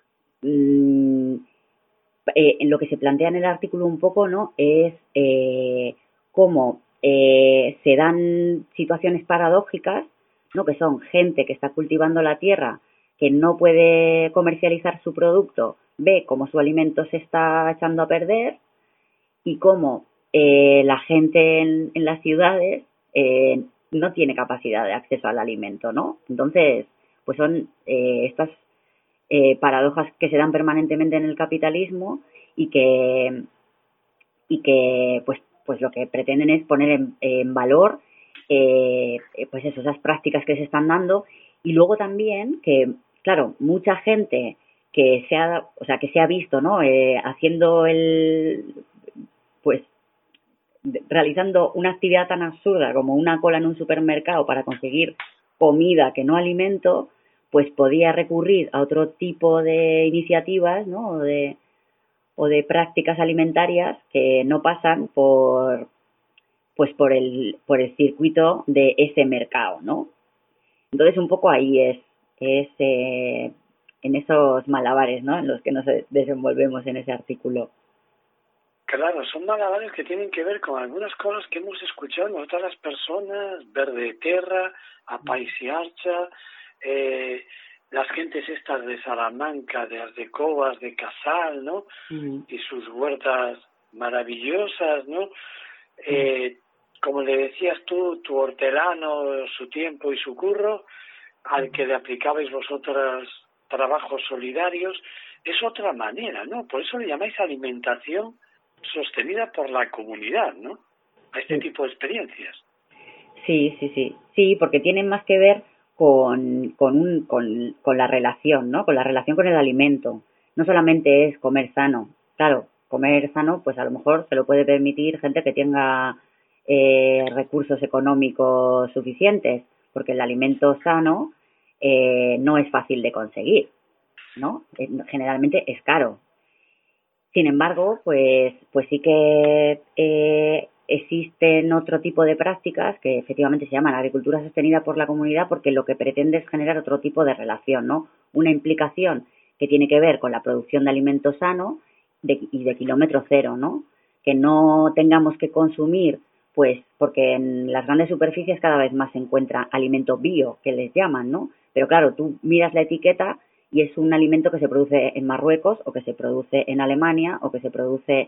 Speaker 3: mmm, eh, en lo que se plantea en el artículo un poco, ¿no? Es eh, cómo eh, se dan situaciones paradójicas, ¿no? Que son gente que está cultivando la tierra, que no puede comercializar su producto, ve cómo su alimento se está echando a perder y cómo eh, la gente en, en las ciudades eh, no tiene capacidad de acceso al alimento, ¿no? Entonces, pues son eh, estas eh, paradojas que se dan permanentemente en el capitalismo y que y que pues pues lo que pretenden es poner en, en valor eh, pues eso, esas prácticas que se están dando y luego también que claro, mucha gente que se ha, o sea, que se ha visto, ¿no? Eh, haciendo el, pues, realizando una actividad tan absurda como una cola en un supermercado para conseguir comida que no alimento, pues podía recurrir a otro tipo de iniciativas, ¿no? O de, o de prácticas alimentarias que no pasan por, pues, por el, por el circuito de ese mercado, ¿no? Entonces, un poco ahí es. es eh, en esos malabares, ¿no? En los que nos desenvolvemos en ese artículo.
Speaker 2: Claro, son malabares que tienen que ver con algunas cosas que hemos escuchado en otras las personas, Verde Terra, Apaisiarcha, eh, las gentes estas de Salamanca, de Ardecovas, de Casal, ¿no? Uh-huh. Y sus huertas maravillosas, ¿no? Eh, como le decías tú, tu hortelano, su tiempo y su curro, al que le aplicabais vosotras trabajos solidarios, es otra manera, ¿no? Por eso le llamáis alimentación sostenida por la comunidad, ¿no? A este sí. tipo de experiencias.
Speaker 3: Sí, sí, sí. Sí, porque tienen más que ver con, con, un, con, con la relación, ¿no? Con la relación con el alimento. No solamente es comer sano. Claro, comer sano, pues a lo mejor se lo puede permitir gente que tenga eh, recursos económicos suficientes, porque el alimento sano Eh, no es fácil de conseguir, ¿no? Eh, generalmente es caro. Sin embargo, pues, pues sí que eh, existen otro tipo de prácticas que efectivamente se llaman agricultura sostenida por la comunidad porque lo que pretende es generar otro tipo de relación, ¿no? Una implicación que tiene que ver con la producción de alimento sano de, y de kilómetro cero, ¿no? Que no tengamos que consumir, pues, porque en las grandes superficies cada vez más se encuentra alimento bio, que les llaman, ¿no? Pero claro, tú miras la etiqueta y es un alimento que se produce en Marruecos o que se produce en Alemania o que se produce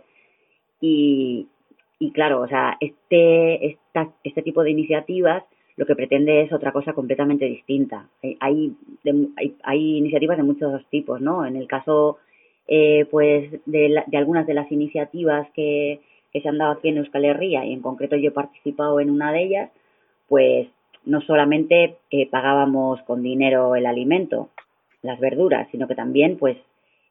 Speaker 3: y, y claro, o sea, este, esta, este tipo de iniciativas lo que pretende es otra cosa completamente distinta. Hay, de, hay, hay iniciativas de muchos tipos, ¿no? En el caso, eh, pues, de, la, de algunas de las iniciativas que, que se han dado aquí en Euskal Herria y en concreto yo he participado en una de ellas, pues no solamente eh, pagábamos con dinero el alimento, las verduras, sino que también pues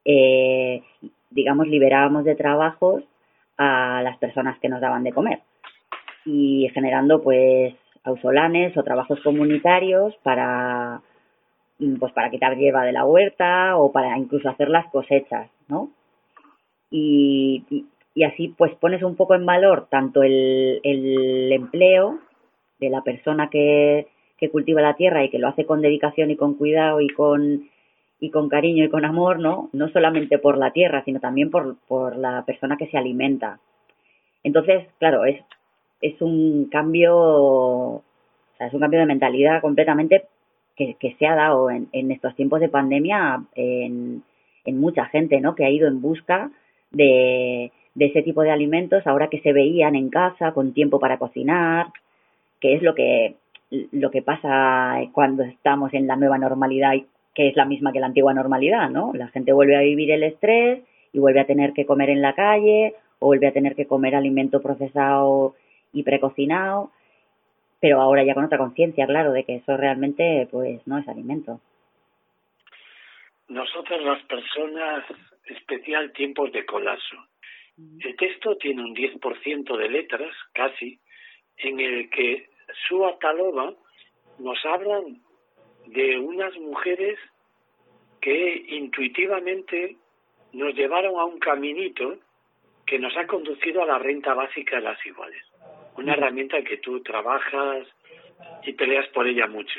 Speaker 3: eh, digamos, liberábamos de trabajos a las personas que nos daban de comer y generando pues ausolanes o trabajos comunitarios para pues para quitar hierba de la huerta o para incluso hacer las cosechas, ¿no? Y, y, y así pues pones un poco en valor tanto el, el empleo de la persona que, que cultiva la tierra y que lo hace con dedicación y con cuidado y con y con cariño y con amor, ¿no? No solamente por la tierra, sino también por, por la persona que se alimenta. Entonces, claro, es es un cambio, o sea, es un cambio de mentalidad completamente que, que se ha dado en, en estos tiempos de pandemia en, en mucha gente, ¿no? Que ha ido en busca de, de ese tipo de alimentos ahora que se veían en casa con tiempo para cocinar, que es lo que lo que pasa cuando estamos en la nueva normalidad, que es la misma que la antigua normalidad, ¿no? La gente vuelve a vivir el estrés y vuelve a tener que comer en la calle o vuelve a tener que comer alimento procesado y precocinado, pero ahora ya con otra conciencia, claro, de que eso realmente pues no es alimento.
Speaker 2: Nosotras las personas, especial tiempos de colapso. El texto tiene un diez por ciento de letras, casi, en el que Sua Taloba nos hablan de unas mujeres que intuitivamente nos llevaron a un caminito que nos ha conducido a la renta básica de las iguales. Una herramienta que tú trabajas y peleas por ella mucho.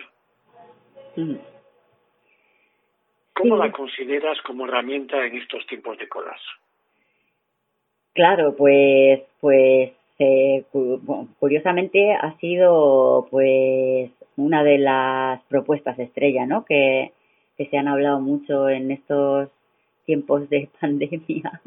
Speaker 2: ¿Cómo
Speaker 3: Sí.
Speaker 2: la consideras como herramienta en estos tiempos de colapso?
Speaker 3: Claro, pues, pues eh, cu- bueno, curiosamente ha sido pues una de las propuestas estrella, ¿no? Que, que se han hablado mucho en estos tiempos de pandemia,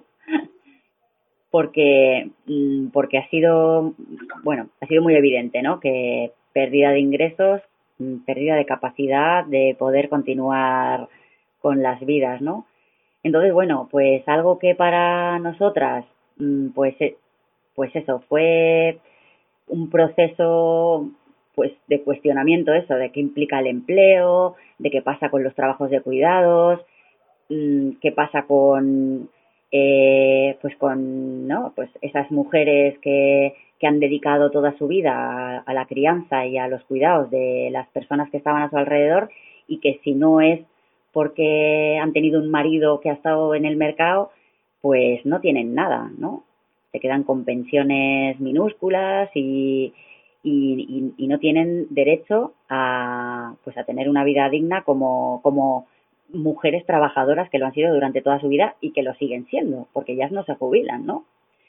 Speaker 3: porque mm, porque ha sido bueno ha sido muy evidente, ¿no? Que pérdida de ingresos, mm, pérdida de capacidad de poder continuar con las vidas, ¿no? Entonces, bueno, pues algo que para nosotras, pues, pues eso, fue un proceso pues de cuestionamiento, eso, de qué implica el empleo, de qué pasa con los trabajos de cuidados, qué pasa con, eh, pues con, ¿no? Pues esas mujeres que, que han dedicado toda su vida a, a la crianza y a los cuidados de las personas que estaban a su alrededor y que si no es porque han tenido un marido que ha estado en el mercado, pues no tienen nada, ¿no? Se quedan con pensiones minúsculas y, y, y, y no tienen derecho a, pues a tener una vida digna como, como mujeres trabajadoras que lo han sido durante toda su vida y que lo siguen siendo, porque ellas no se jubilan, ¿no?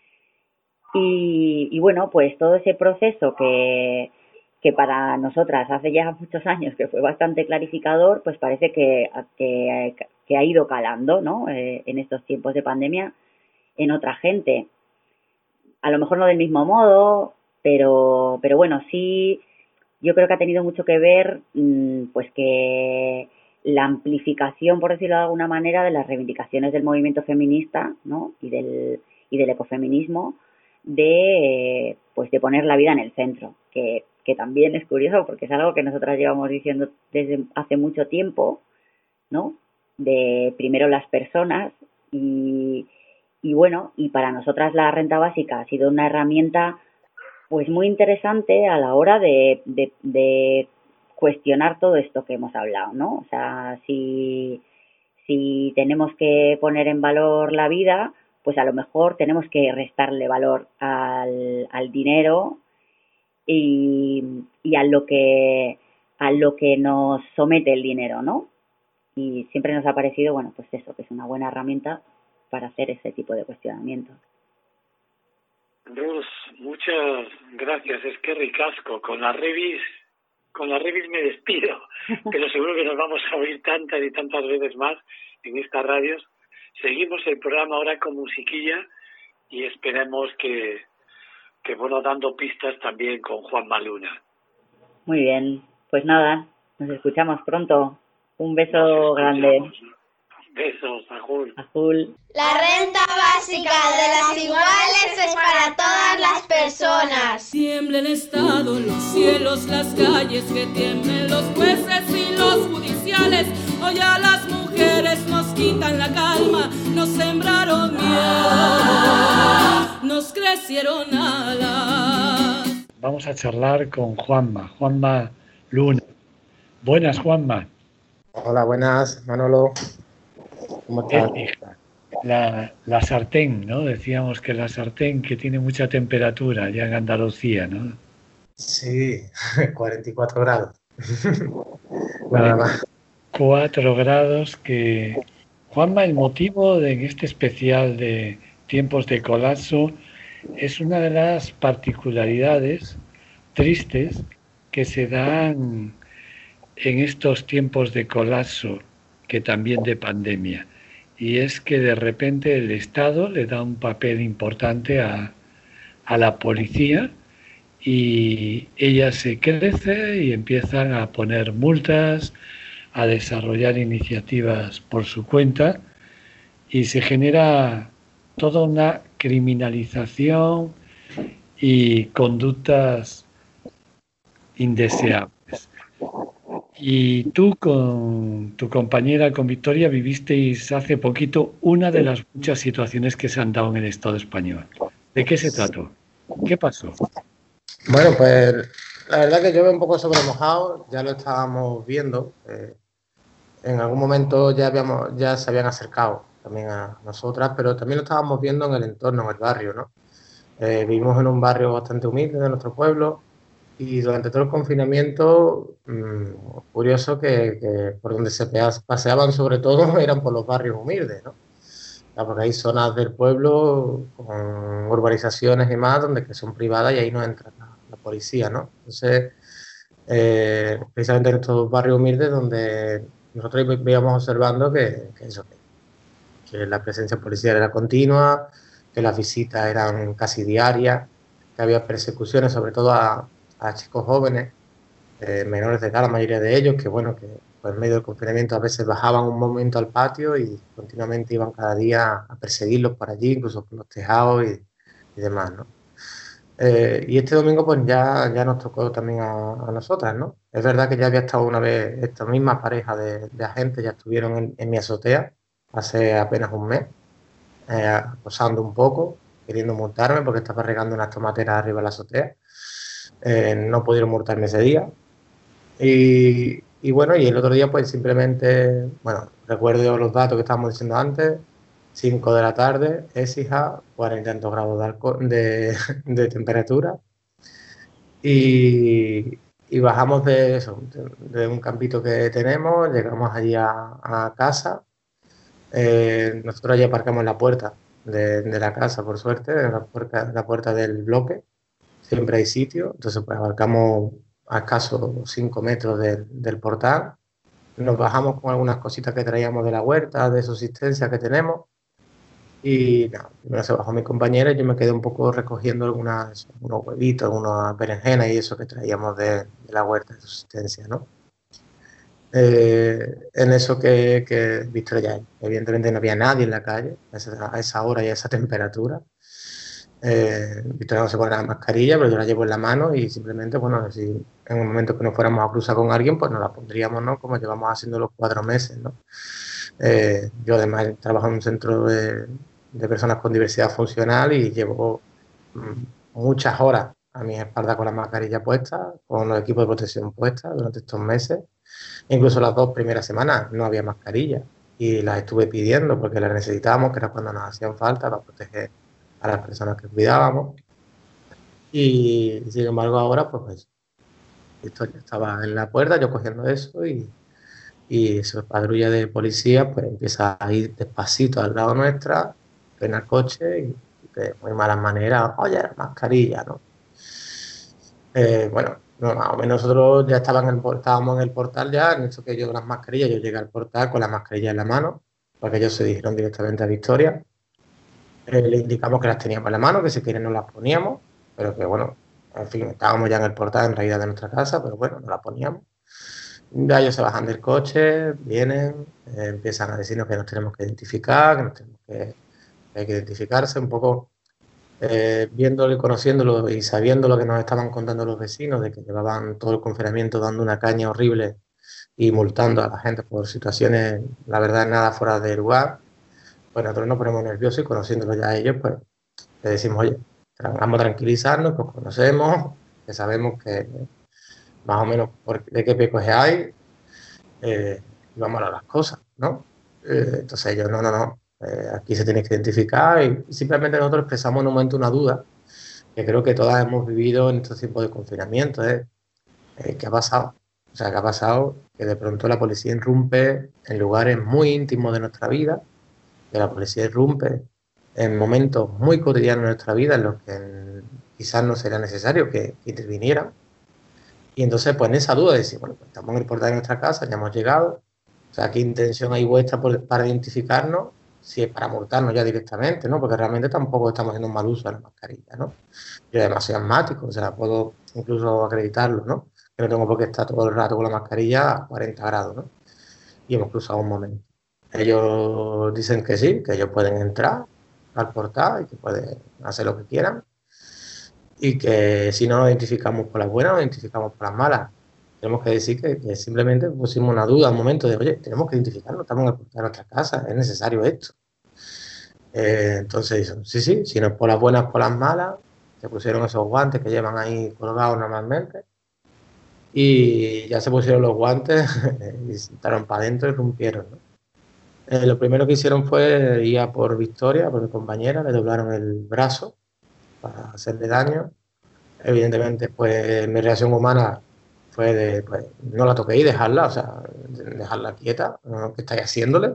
Speaker 3: Y, y bueno, pues todo ese proceso que... que para nosotras hace ya muchos años que fue bastante clarificador, pues parece que, que, que ha ido calando, ¿no? Eh, en estos tiempos de pandemia en otra gente. A lo mejor no del mismo modo, pero, pero bueno, sí, yo creo que ha tenido mucho que ver, mmm, pues que la amplificación, por decirlo de alguna manera, de las reivindicaciones del movimiento feminista, ¿no? Y del, y del ecofeminismo, de, pues de poner la vida en el centro, que que también es curioso porque es algo que nosotras llevamos diciendo desde hace mucho tiempo, ¿no? De primero las personas y, y bueno, y para nosotras la renta básica ha sido una herramienta pues muy interesante a la hora de, de, de cuestionar todo esto que hemos hablado, ¿no? O sea, si, si tenemos que poner en valor la vida, pues a lo mejor tenemos que restarle valor al, al dinero y, y a lo que a lo que nos somete el dinero, ¿no? Y siempre nos ha parecido, bueno, pues eso, que es una buena herramienta para hacer ese tipo de cuestionamientos.
Speaker 2: Ros, muchas gracias. Es que ricasco. Con la Revis, con la Revis me despido, pero seguro que nos vamos a oír tantas y tantas veces más en estas radios. Seguimos el programa ahora con musiquilla y esperemos que que bueno, dando pistas también con Juan Maluna.
Speaker 3: Muy bien, pues nada, nos escuchamos pronto. Un beso grande.
Speaker 2: Besos, Ajul.
Speaker 3: Ajul.
Speaker 5: La renta básica de las iguales es para todas las personas.
Speaker 6: Tiembla el Estado, los cielos, las calles, que tiemblen los jueces y los judiciales. Hoy a las mujeres nos quitan la calma, nos sembraron miedo, nos crecieron alas.
Speaker 2: Vamos a charlar con Juanma, Juanma Luna. Buenas, Juanma.
Speaker 7: Hola, buenas, Manolo. ¿Cómo estás?
Speaker 2: Écija, la, la sartén, ¿no? Decíamos que la sartén que tiene mucha temperatura ya en Andalucía, ¿no?
Speaker 7: Sí, cuarenta y cuatro grados. Nada más.
Speaker 2: Cuatro grados que... Juanma, el motivo de este especial de tiempos de colapso es una de las particularidades tristes que se dan en estos tiempos de colapso, que también de pandemia, y es que de repente el Estado le da un papel importante a, a la policía y ella se crece y empiezan a poner multas, a desarrollar iniciativas por su cuenta y se genera toda una criminalización y conductas indeseables. Y tú con tu compañera, con Victoria, vivisteis hace poquito una de las muchas situaciones que se han dado en el Estado español. ¿De qué se trató? ¿Qué pasó?
Speaker 7: Bueno, pues la verdad que yo veo un poco sobremojado, ya lo estábamos viendo. Eh, en algún momento ya, habíamos, ya se habían acercado también a nosotras, pero también lo estábamos viendo en el entorno, en el barrio, ¿no? Eh, vivimos en un barrio bastante humilde de nuestro pueblo. Y durante todo el confinamiento, mmm, curioso que, que por donde se paseaban sobre todo eran por los barrios humildes, ¿no? Ya, porque hay zonas del pueblo con urbanizaciones y más donde que son privadas y ahí no entra la, la policía, ¿no? Entonces, eh, precisamente en estos barrios humildes donde nosotros íbamos observando que, que eso, que, que la presencia policial era continua, que las visitas eran casi diarias, que había persecuciones sobre todo a a chicos jóvenes, eh, menores de edad, la mayoría de ellos, que bueno, que pues, en medio del confinamiento a veces bajaban un momento al patio y continuamente iban cada día a perseguirlos por allí, incluso por los tejados y, y demás, ¿no? Eh, y este domingo pues ya, ya nos tocó también a, a nosotras, ¿no? Es verdad que ya había estado una vez esta misma pareja de, de agentes, ya estuvieron en, en mi azotea hace apenas un mes, eh, acosando un poco, queriendo multarme porque estaba regando unas tomateras arriba de la azotea. Eh, no pudieron multarme ese día y, y bueno, y el otro día pues simplemente, bueno, recuerdo los datos que estábamos diciendo antes, cinco de la tarde, Écija, cuarenta y tantos grados de, alcohol, de, de temperatura y, y bajamos de eso, de, de un campito que tenemos, llegamos allí a, a casa, eh, nosotros allí aparcamos en la puerta de, de la casa, por suerte, en la puerta, la puerta del bloque. Siempre hay sitio, entonces pues abarcamos a escasos cinco metros del, del portal, nos bajamos con algunas cositas que traíamos de la huerta, de subsistencia que tenemos y nada, primero se bajó mi compañera y yo me quedé un poco recogiendo algunas, unos huevitos, algunas berenjenas y eso que traíamos de, de la huerta de subsistencia, ¿no? Eh, en eso que, que Victoria ya, evidentemente no había nadie en la calle a esa, a esa hora y a esa temperatura. Eh, Victoria no se pone la mascarilla, pero yo la llevo en la mano y simplemente, bueno, si en un momento que nos fuéramos a cruzar con alguien, pues nos la pondríamos, ¿no? Como llevamos haciendo los cuatro meses, ¿no? Eh, yo además trabajo en un centro de, de personas con diversidad funcional y llevo mm, muchas horas a mi espalda con la mascarilla puesta, con los equipos de protección puestos durante estos meses. Incluso las dos primeras semanas no había mascarilla y las estuve pidiendo porque las necesitábamos, que era cuando nos hacían falta para proteger a las personas que cuidábamos. Y sin embargo ahora pues, pues Victoria estaba en la puerta, yo cogiendo eso y, y esa patrulla de policía pues empieza a ir despacito al lado nuestra, en el coche y, y de muy malas maneras, oye, mascarilla, ¿no? Eh, bueno, no, más o menos nosotros ya estaban en el, estábamos en el portal ya, en eso que yo las mascarillas, yo llegué al portal con la mascarilla en la mano, porque ellos se dijeron directamente a Victoria. Eh, le indicamos que las teníamos en la mano, que si quieren nos las poníamos, pero que bueno, en fin, estábamos ya en el portal en realidad de nuestra casa, pero bueno, nos las poníamos. Ya ellos se bajan del coche, vienen, eh, empiezan a decirnos que nos tenemos que identificar, que, nos tenemos que, que hay que identificarse, un poco eh, viéndolo y conociéndolo y sabiendo lo que nos estaban contando los vecinos, de que llevaban todo el confinamiento dando una caña horrible y multando a la gente por situaciones, la verdad, nada fuera de lugar, pues nosotros nos ponemos nerviosos y conociéndolos ya a ellos, pues le decimos, oye, vamos a tranquilizarnos, que os conocemos, que sabemos que más o menos por, de qué pecos hay, eh, y vamos a las cosas, ¿no? Eh, entonces ellos, no, no, no, eh, aquí se tiene que identificar y, y simplemente nosotros expresamos en un momento una duda que creo que todas hemos vivido en estos tiempos de confinamiento, ¿eh? Eh, ¿Qué ha pasado? O sea, ¿qué ha pasado? Que de pronto la policía irrumpe en lugares muy íntimos de nuestra vida, que la policía irrumpe en momentos muy cotidianos de nuestra vida en los que en, quizás no sería necesario que, que intervinieran. Y entonces, pues en esa duda de decir, bueno, pues estamos en el portal de nuestra casa, ya hemos llegado, o sea, ¿qué intención hay vuestra por, para identificarnos? Si es para multarnos ya directamente, ¿no? Porque realmente tampoco estamos haciendo un mal uso de la mascarilla, ¿no? Yo además soy asmático, o sea, puedo incluso acreditarlo, ¿no? Que no tengo por qué estar todo el rato con la mascarilla a cuarenta grados, ¿no? Y hemos cruzado un momento. Ellos dicen que sí, que ellos pueden entrar al portal y que pueden hacer lo que quieran y que si no nos identificamos por las buenas, nos identificamos por las malas. Tenemos que decir que, que simplemente pusimos una duda al momento de, oye, tenemos que identificarnos, estamos en el portal de nuestra casa, es necesario esto. Eh, entonces, sí, sí, si no es por las buenas, por las malas, se pusieron esos guantes que llevan ahí colgados normalmente y ya se pusieron los guantes y saltaron para adentro y rompieron, ¿no? Eh, lo primero que hicieron fue ir a por Victoria, por mi compañera, le doblaron el brazo para hacerle daño. Evidentemente, pues mi reacción humana fue de, pues, no la toqué y dejarla, o sea, dejarla quieta, ¿no? ¿Qué estáis haciéndole?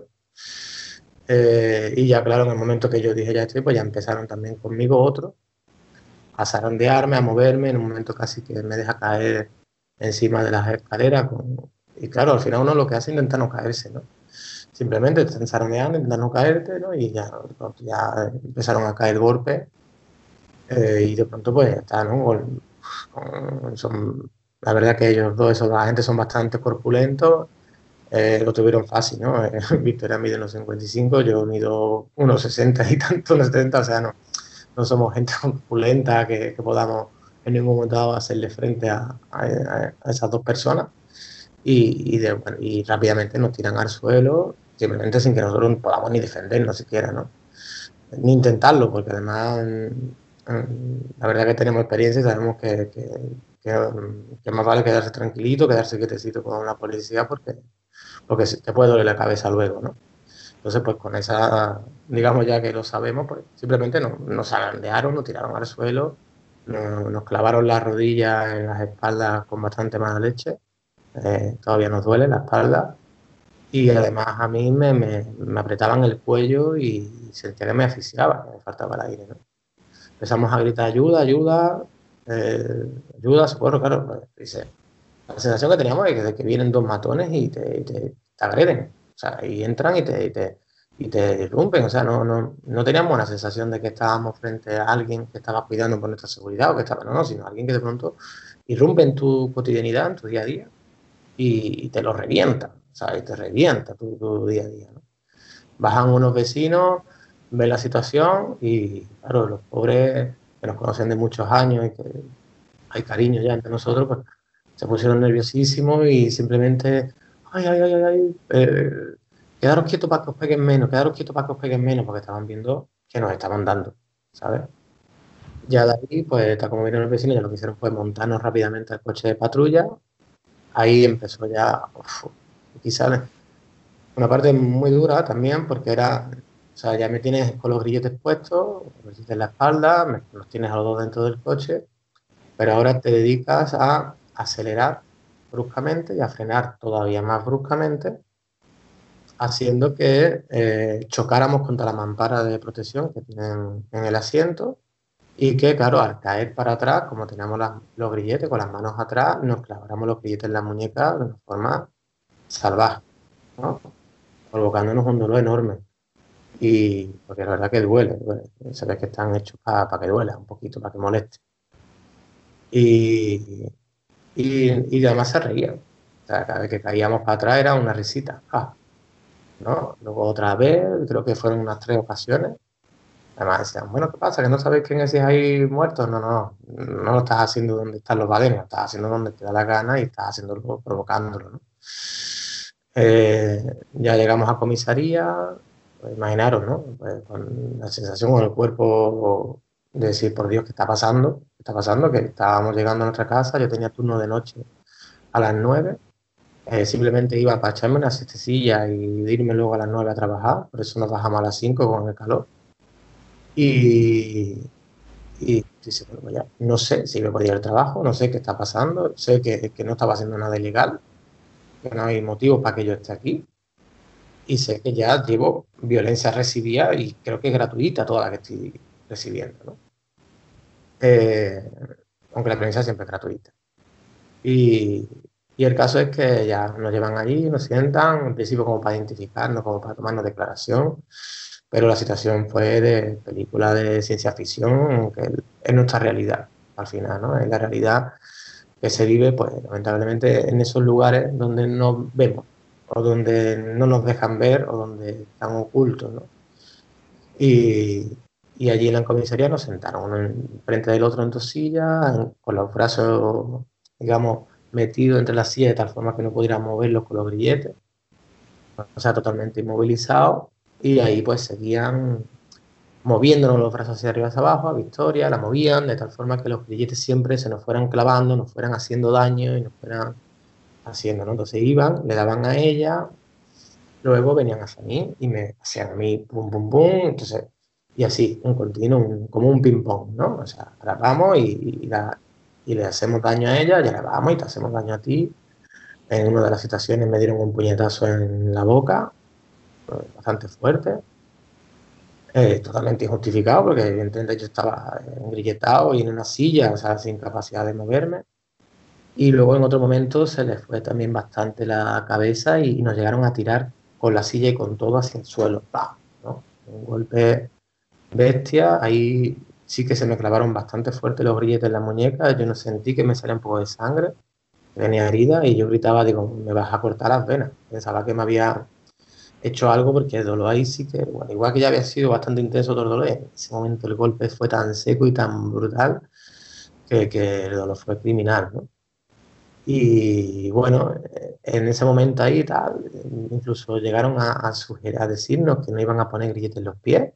Speaker 7: Eh, y ya, claro, en el momento que yo dije ya estoy, pues ya empezaron también conmigo otros a zarandearme, a moverme, en un momento casi que me deja caer encima de las escaleras. Con... Y claro, al final uno lo que hace es intentar no caerse, ¿no? Simplemente te están zarandeando, intentar no caerte, ¿no? Y ya, ya empezaron a caer golpes. Eh, y de pronto pues está, ¿no? Son, la verdad que ellos dos, esos dos agentes son bastante corpulentos, eh, lo tuvieron fácil, ¿no? Eh, Victoria mide unos cincuenta y cinco, yo mido unos sesenta y tanto, unos setenta, o sea, no, no somos gente corpulenta que, que podamos en ningún momento dado hacerle frente a, a, a esas dos personas y, y, de, bueno, y rápidamente nos tiran al suelo, simplemente sin que nosotros podamos ni defendernos siquiera, ¿no? Ni intentarlo, porque además la verdad que tenemos experiencia y sabemos que, que, que, que más vale quedarse tranquilito, quedarse quietecito con la policía porque, porque te puede doler la cabeza luego, ¿no? Entonces, pues con esa, digamos ya que lo sabemos, pues simplemente nos, nos zarandearon, nos tiraron al suelo, nos, nos clavaron las rodillas en las espaldas con bastante mala leche, eh, todavía nos duele la espalda y además a mí me, me, me apretaban el cuello y sentía que me asfixiaba, que me faltaba el aire, ¿no? Empezamos a gritar ayuda, ayuda, eh, ayuda, socorro, claro. Pues, dice, la sensación que teníamos es de que vienen dos matones y te, te, te agreden, o sea, y entran y te, y te, y te irrumpen, o sea, no, no, no teníamos la sensación de que estábamos frente a alguien que estaba cuidando por nuestra seguridad o que estaba, no, no, sino alguien que de pronto irrumpe en tu cotidianidad, en tu día a día y, y te lo revienta, o sea, y te revienta tu, tu día a día, ¿no? Bajan unos vecinos, ven la situación y, claro, los pobres que nos conocen de muchos años y que hay cariño ya entre nosotros, pues se pusieron nerviosísimos y simplemente, ay, ay, ay, ay, eh, quedaros quietos para que os peguen menos, quedaros quietos para que os peguen menos, porque estaban viendo que nos estaban dando, ¿sabes? Ya de ahí, pues, tal como vieron los vecinos, ya lo que hicieron fue montarnos rápidamente al coche de patrulla. Ahí empezó ya, uf, quizás una parte muy dura también, porque era... O sea, ya me tienes con los grilletes puestos, los en la espalda, me, los tienes a los dos dentro del coche, pero ahora te dedicas a acelerar bruscamente y a frenar todavía más bruscamente, haciendo que eh, chocáramos contra la mampara de protección que tienen en el asiento y que, claro, al caer para atrás, como teníamos las, los grilletes con las manos atrás, nos claváramos los grilletes en la muñeca de una forma salvaje, ¿no? Provocándonos un dolor enorme. Y porque la verdad que duele, duele. Sabes que están hechos para pa que duela un poquito, para que moleste. Y, y, y además se reían. O sea, cada vez que caíamos para atrás era una risita. Ah, ¿no? Luego otra vez, creo que fueron unas tres ocasiones. Además decían, bueno, ¿qué pasa? ¿Que no sabéis quién es ahí muerto? No, no, no lo estás haciendo donde están los balenes, lo estás haciendo donde te da la gana y estás haciéndolo provocándolo, ¿no? Eh, ya llegamos a comisaría, pues imaginaros, ¿no? Pues con la sensación con el cuerpo de decir, por Dios, ¿qué está pasando? ¿Qué está pasando? Que estábamos llegando a nuestra casa, yo tenía turno de noche a las nueve, eh, simplemente iba para echarme una siestecilla y irme luego a las nueve a trabajar, por eso nos bajamos a las cinco con el calor. Y, y dice, bueno, pues ya, no sé si me podía ir al trabajo, no sé qué está pasando, sé que, que no estaba haciendo nada ilegal, que no hay motivo para que yo esté aquí, y sé que ya llevo violencia recibida y creo que es gratuita toda la que estoy recibiendo, ¿no? Eh, aunque la violencia siempre es gratuita. Y, y el caso es que ya nos llevan allí, nos sientan, en principio como para identificarnos, como para tomarnos declaración, pero la situación fue de película de ciencia ficción, que es nuestra realidad, al final, ¿no? Es la realidad que se vive, pues, lamentablemente, en esos lugares donde no vemos, o donde no nos dejan ver, o donde están ocultos, ¿no? Y, y allí en la comisaría nos sentaron uno enfrente del otro en dos sillas, en- con los brazos, digamos, metidos entre las sillas de tal forma que no pudiéramos moverlos con los grilletes, o sea, totalmente inmovilizados, y ahí pues seguían moviéndonos los brazos hacia arriba hacia abajo, a Victoria, la movían de tal forma que los grilletes siempre se nos fueran clavando, nos fueran haciendo daño y nos fueran haciendo, ¿no? Entonces iban, le daban a ella, luego venían hacia mí y me hacían a mí pum, pum, pum, entonces, y así, un continuo, un- como un ping-pong, ¿no? O sea, ahora vamos y, y, la- y le hacemos daño a ella, y ahora vamos y te hacemos daño a ti. En una de las situaciones me dieron un puñetazo en la boca, eh, bastante fuerte, eh, totalmente injustificado, porque evidentemente yo estaba engrilletado y en una silla, o sea, sin capacidad de moverme. Y luego en otro momento se les fue también bastante la cabeza y, y nos llegaron a tirar con la silla y con todo hacia el suelo. ¡Pah! ¿No? Un golpe bestia. Ahí sí que se me clavaron bastante fuerte los grilletes en la muñeca. Yo no sentí que me salía un poco de sangre. Tenía herida y yo gritaba, digo, me vas a cortar las venas. Pensaba que me había hecho algo porque el dolor ahí sí que, bueno, igual que ya había sido bastante intenso todo el dolor, en ese momento el golpe fue tan seco y tan brutal que, que el dolor fue criminal, ¿no? Y bueno, eh, en ese momento ahí tal, incluso llegaron a, a sugerir, a decirnos que no iban a poner grilletes en los pies.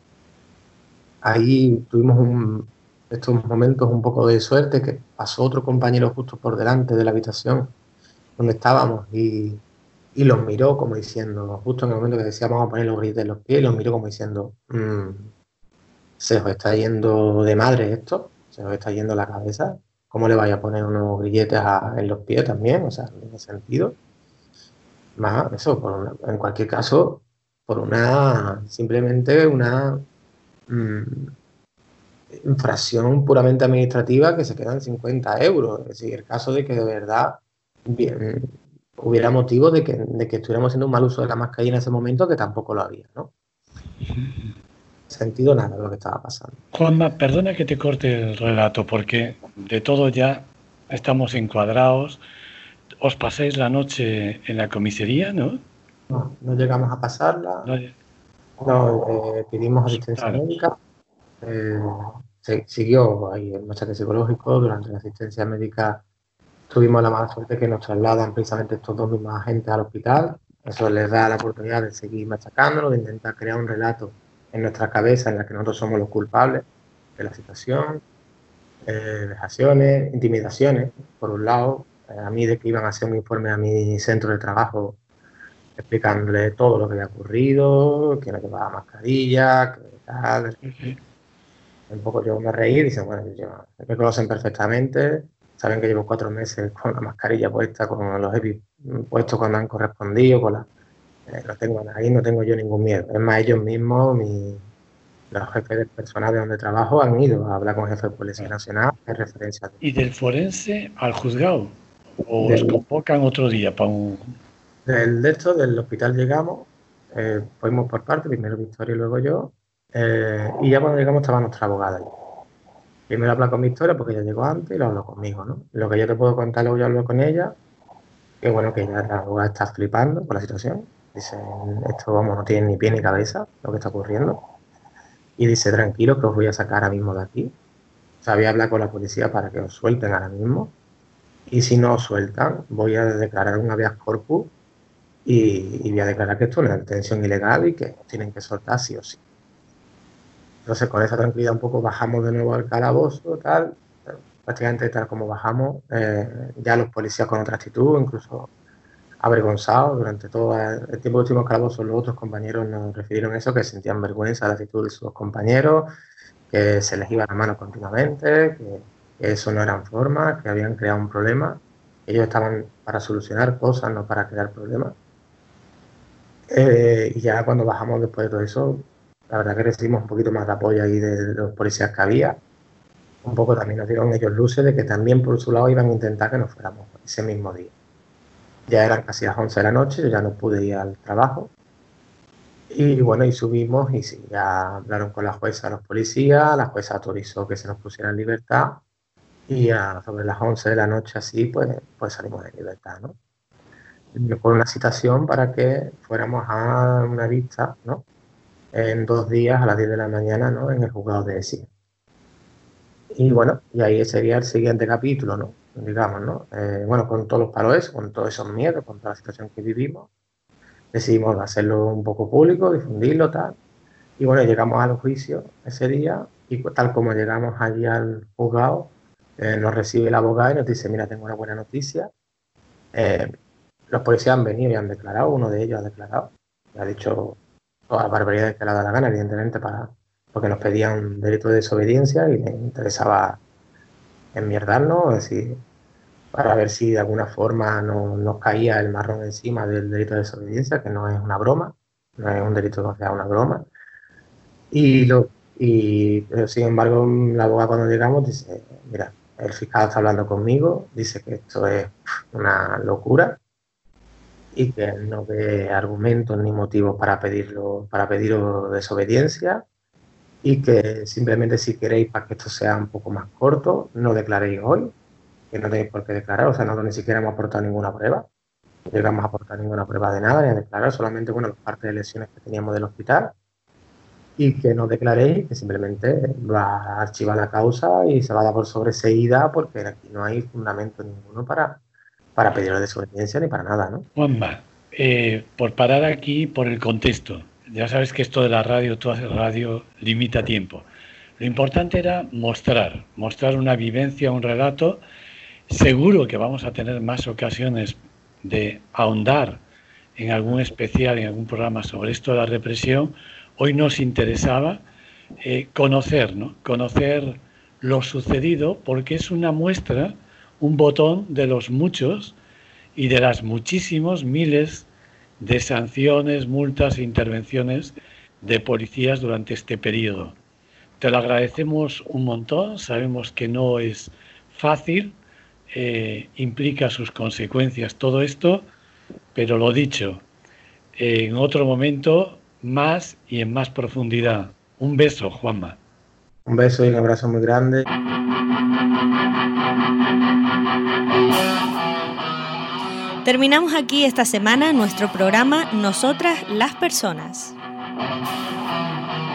Speaker 7: Ahí tuvimos un, estos momentos un poco de suerte, que pasó otro compañero justo por delante de la habitación donde estábamos y, y los miró como diciendo, justo en el momento que decíamos vamos a poner los grilletes en los pies, los miró como diciendo, "Mm, se os está yendo de madre esto, se os está yendo la cabeza. ¿Cómo le vais a poner unos grilletes a- en los pies también? O sea, no tiene sentido. Más eso, por una- en cualquier caso, por una, simplemente una mm, infracción puramente administrativa que se quedan cincuenta euros. Es decir, el caso de que de verdad bien, hubiera motivo de que, de que estuviéramos haciendo un mal uso de la mascarilla en ese momento, que tampoco lo había, ¿no? Sentido nada de lo que estaba pasando.
Speaker 8: Juanma, perdona que te corte el relato, porque de todo ya estamos encuadrados. Os pasáis la noche en la comisaría, ¿no?
Speaker 7: No, no llegamos a pasarla.
Speaker 8: No,
Speaker 7: No, eh, pedimos asistencia
Speaker 8: claro.
Speaker 7: médica. Eh, se, siguió ahí el machaque psicológico. Durante la asistencia médica tuvimos la mala suerte que nos trasladan precisamente estos dos mismos agentes al hospital. Eso les da la oportunidad de seguir machacándonos, de intentar crear un relato en nuestra cabeza en la que nosotros somos los culpables de la situación, eh, vejaciones, intimidaciones, por un lado, eh, a mí de que iban a hacer un informe a mi centro de trabajo explicándole todo lo que había ocurrido, que no llevaba mascarilla, que tal.
Speaker 8: Sí.
Speaker 7: Un poco yo me reí y dicen, bueno, yo, me conocen perfectamente, saben que llevo cuatro meses con la mascarilla puesta, con los EPI puestos cuando han correspondido, con la, eh, no tengo ahí, no tengo yo ningún miedo. Es más, ellos mismos, mi, los jefes del personal de donde trabajo, han ido a hablar con el jefe de Policía Nacional en referencia a...
Speaker 8: ¿Y del forense al juzgado? ¿O
Speaker 7: Del-
Speaker 8: os convocan otro día para un...?
Speaker 7: Del, de esto, del hospital llegamos, eh, fuimos por parte, primero Victoria y luego yo, eh, y ya cuando llegamos estaba nuestra abogada allí. Primero habla con Victoria porque ella llegó antes y lo habló conmigo, ¿no? Lo que yo te puedo contar, luego yo hablo con ella, que bueno, que ella, la abogada, está flipando con la situación. Dice, esto vamos, no tiene ni pie ni cabeza lo que está ocurriendo. y dice, tranquilo, que os voy a sacar ahora mismo de aquí. O sea, voy a hablar con la policía para que os suelten ahora mismo. Y si no os sueltan, voy a declarar un habeas corpus y, y voy a declarar que esto es una detención ilegal y que os tienen que soltar sí o sí. Entonces, con esa tranquilidad un poco bajamos de nuevo al calabozo, tal. Prácticamente tal como bajamos, eh, ya los policías con otra actitud, incluso avergonzados. Durante todo el tiempo que estuvimos en calabozo, los otros compañeros nos refirieron eso, que sentían vergüenza de la actitud de sus compañeros, que se les iba la mano continuamente, que, que eso no eran formas, que habían creado un problema. Ellos estaban para solucionar cosas, no para crear problemas. Eh, y ya cuando bajamos después de todo eso, la verdad que recibimos un poquito más de apoyo ahí de los policías que había. Un poco también nos dieron ellos luces de que también por su lado iban a intentar que nos fuéramos ese mismo día. Ya eran casi las once de la noche, yo ya no pude ir al trabajo. Y bueno, y subimos y sí, ya hablaron con la jueza los policías, la jueza autorizó que se nos pusiera en libertad y a sobre las once de la noche así, pues, pues salimos en libertad, ¿no? Con una citación para que fuéramos a una vista, ¿no? En dos días a las diez de la mañana, ¿no? En el juzgado de Écija. Y bueno, y ahí sería el siguiente capítulo, ¿no? Digamos, ¿no? Eh, bueno, con todos los paros, con todos esos miedos, con toda la situación que vivimos, decidimos hacerlo un poco público, difundirlo, tal. Y bueno, llegamos al juicio ese día y tal como llegamos allí al juzgado, eh, nos recibe el abogado y nos dice, mira, tengo una buena noticia. Eh, los policías han venido y han declarado, uno de ellos ha declarado, y ha dicho todas las barbaridades que le ha dado la gana, evidentemente, para, porque nos pedían un delito de desobediencia y les interesaba enmierdarnos, es decir, para ver si de alguna forma no, nos caía el marrón encima del delito de desobediencia, que no es una broma, no es un delito que sea una broma. Y, lo, y pero sin embargo, la abogada cuando llegamos dice, mira, el fiscal está hablando conmigo, dice que esto es una locura y que no ve argumentos ni motivos para pedirlo, para pediros desobediencia, y que simplemente si queréis, para que esto sea un poco más corto, no declaréis hoy, que no tenéis por qué declarar. O sea, nosotros ni siquiera hemos aportado ninguna prueba, no llegamos a aportar ninguna prueba de nada, ni a declarar, solamente, bueno, las partes de lesiones que teníamos del hospital, y que no declaréis, que simplemente va a archivar la causa y se va a dar por sobreseída, porque aquí no hay fundamento ninguno para, para pedir desobediencia ni para nada, ¿no?
Speaker 8: Juanma, eh, por parar aquí, por el contexto, ya sabes que esto de la radio, tú haces radio, limita tiempo. Lo importante era mostrar, mostrar una vivencia, un relato. Seguro que vamos a tener más ocasiones de ahondar en algún especial, en algún programa sobre esto de la represión. Hoy nos interesaba eh, conocer, ¿no? Conocer lo sucedido, porque es una muestra, un botón de los muchos y de las muchísimos miles de sanciones, multas e intervenciones de policías durante este periodo. Te lo agradecemos un montón, sabemos que no es fácil, eh, implica sus consecuencias todo esto, pero lo dicho, eh, en otro momento más y en más profundidad. Un beso, Juanma.
Speaker 7: Un beso y un abrazo muy grande.
Speaker 1: Terminamos aquí esta semana nuestro programa Nosotras las Personas.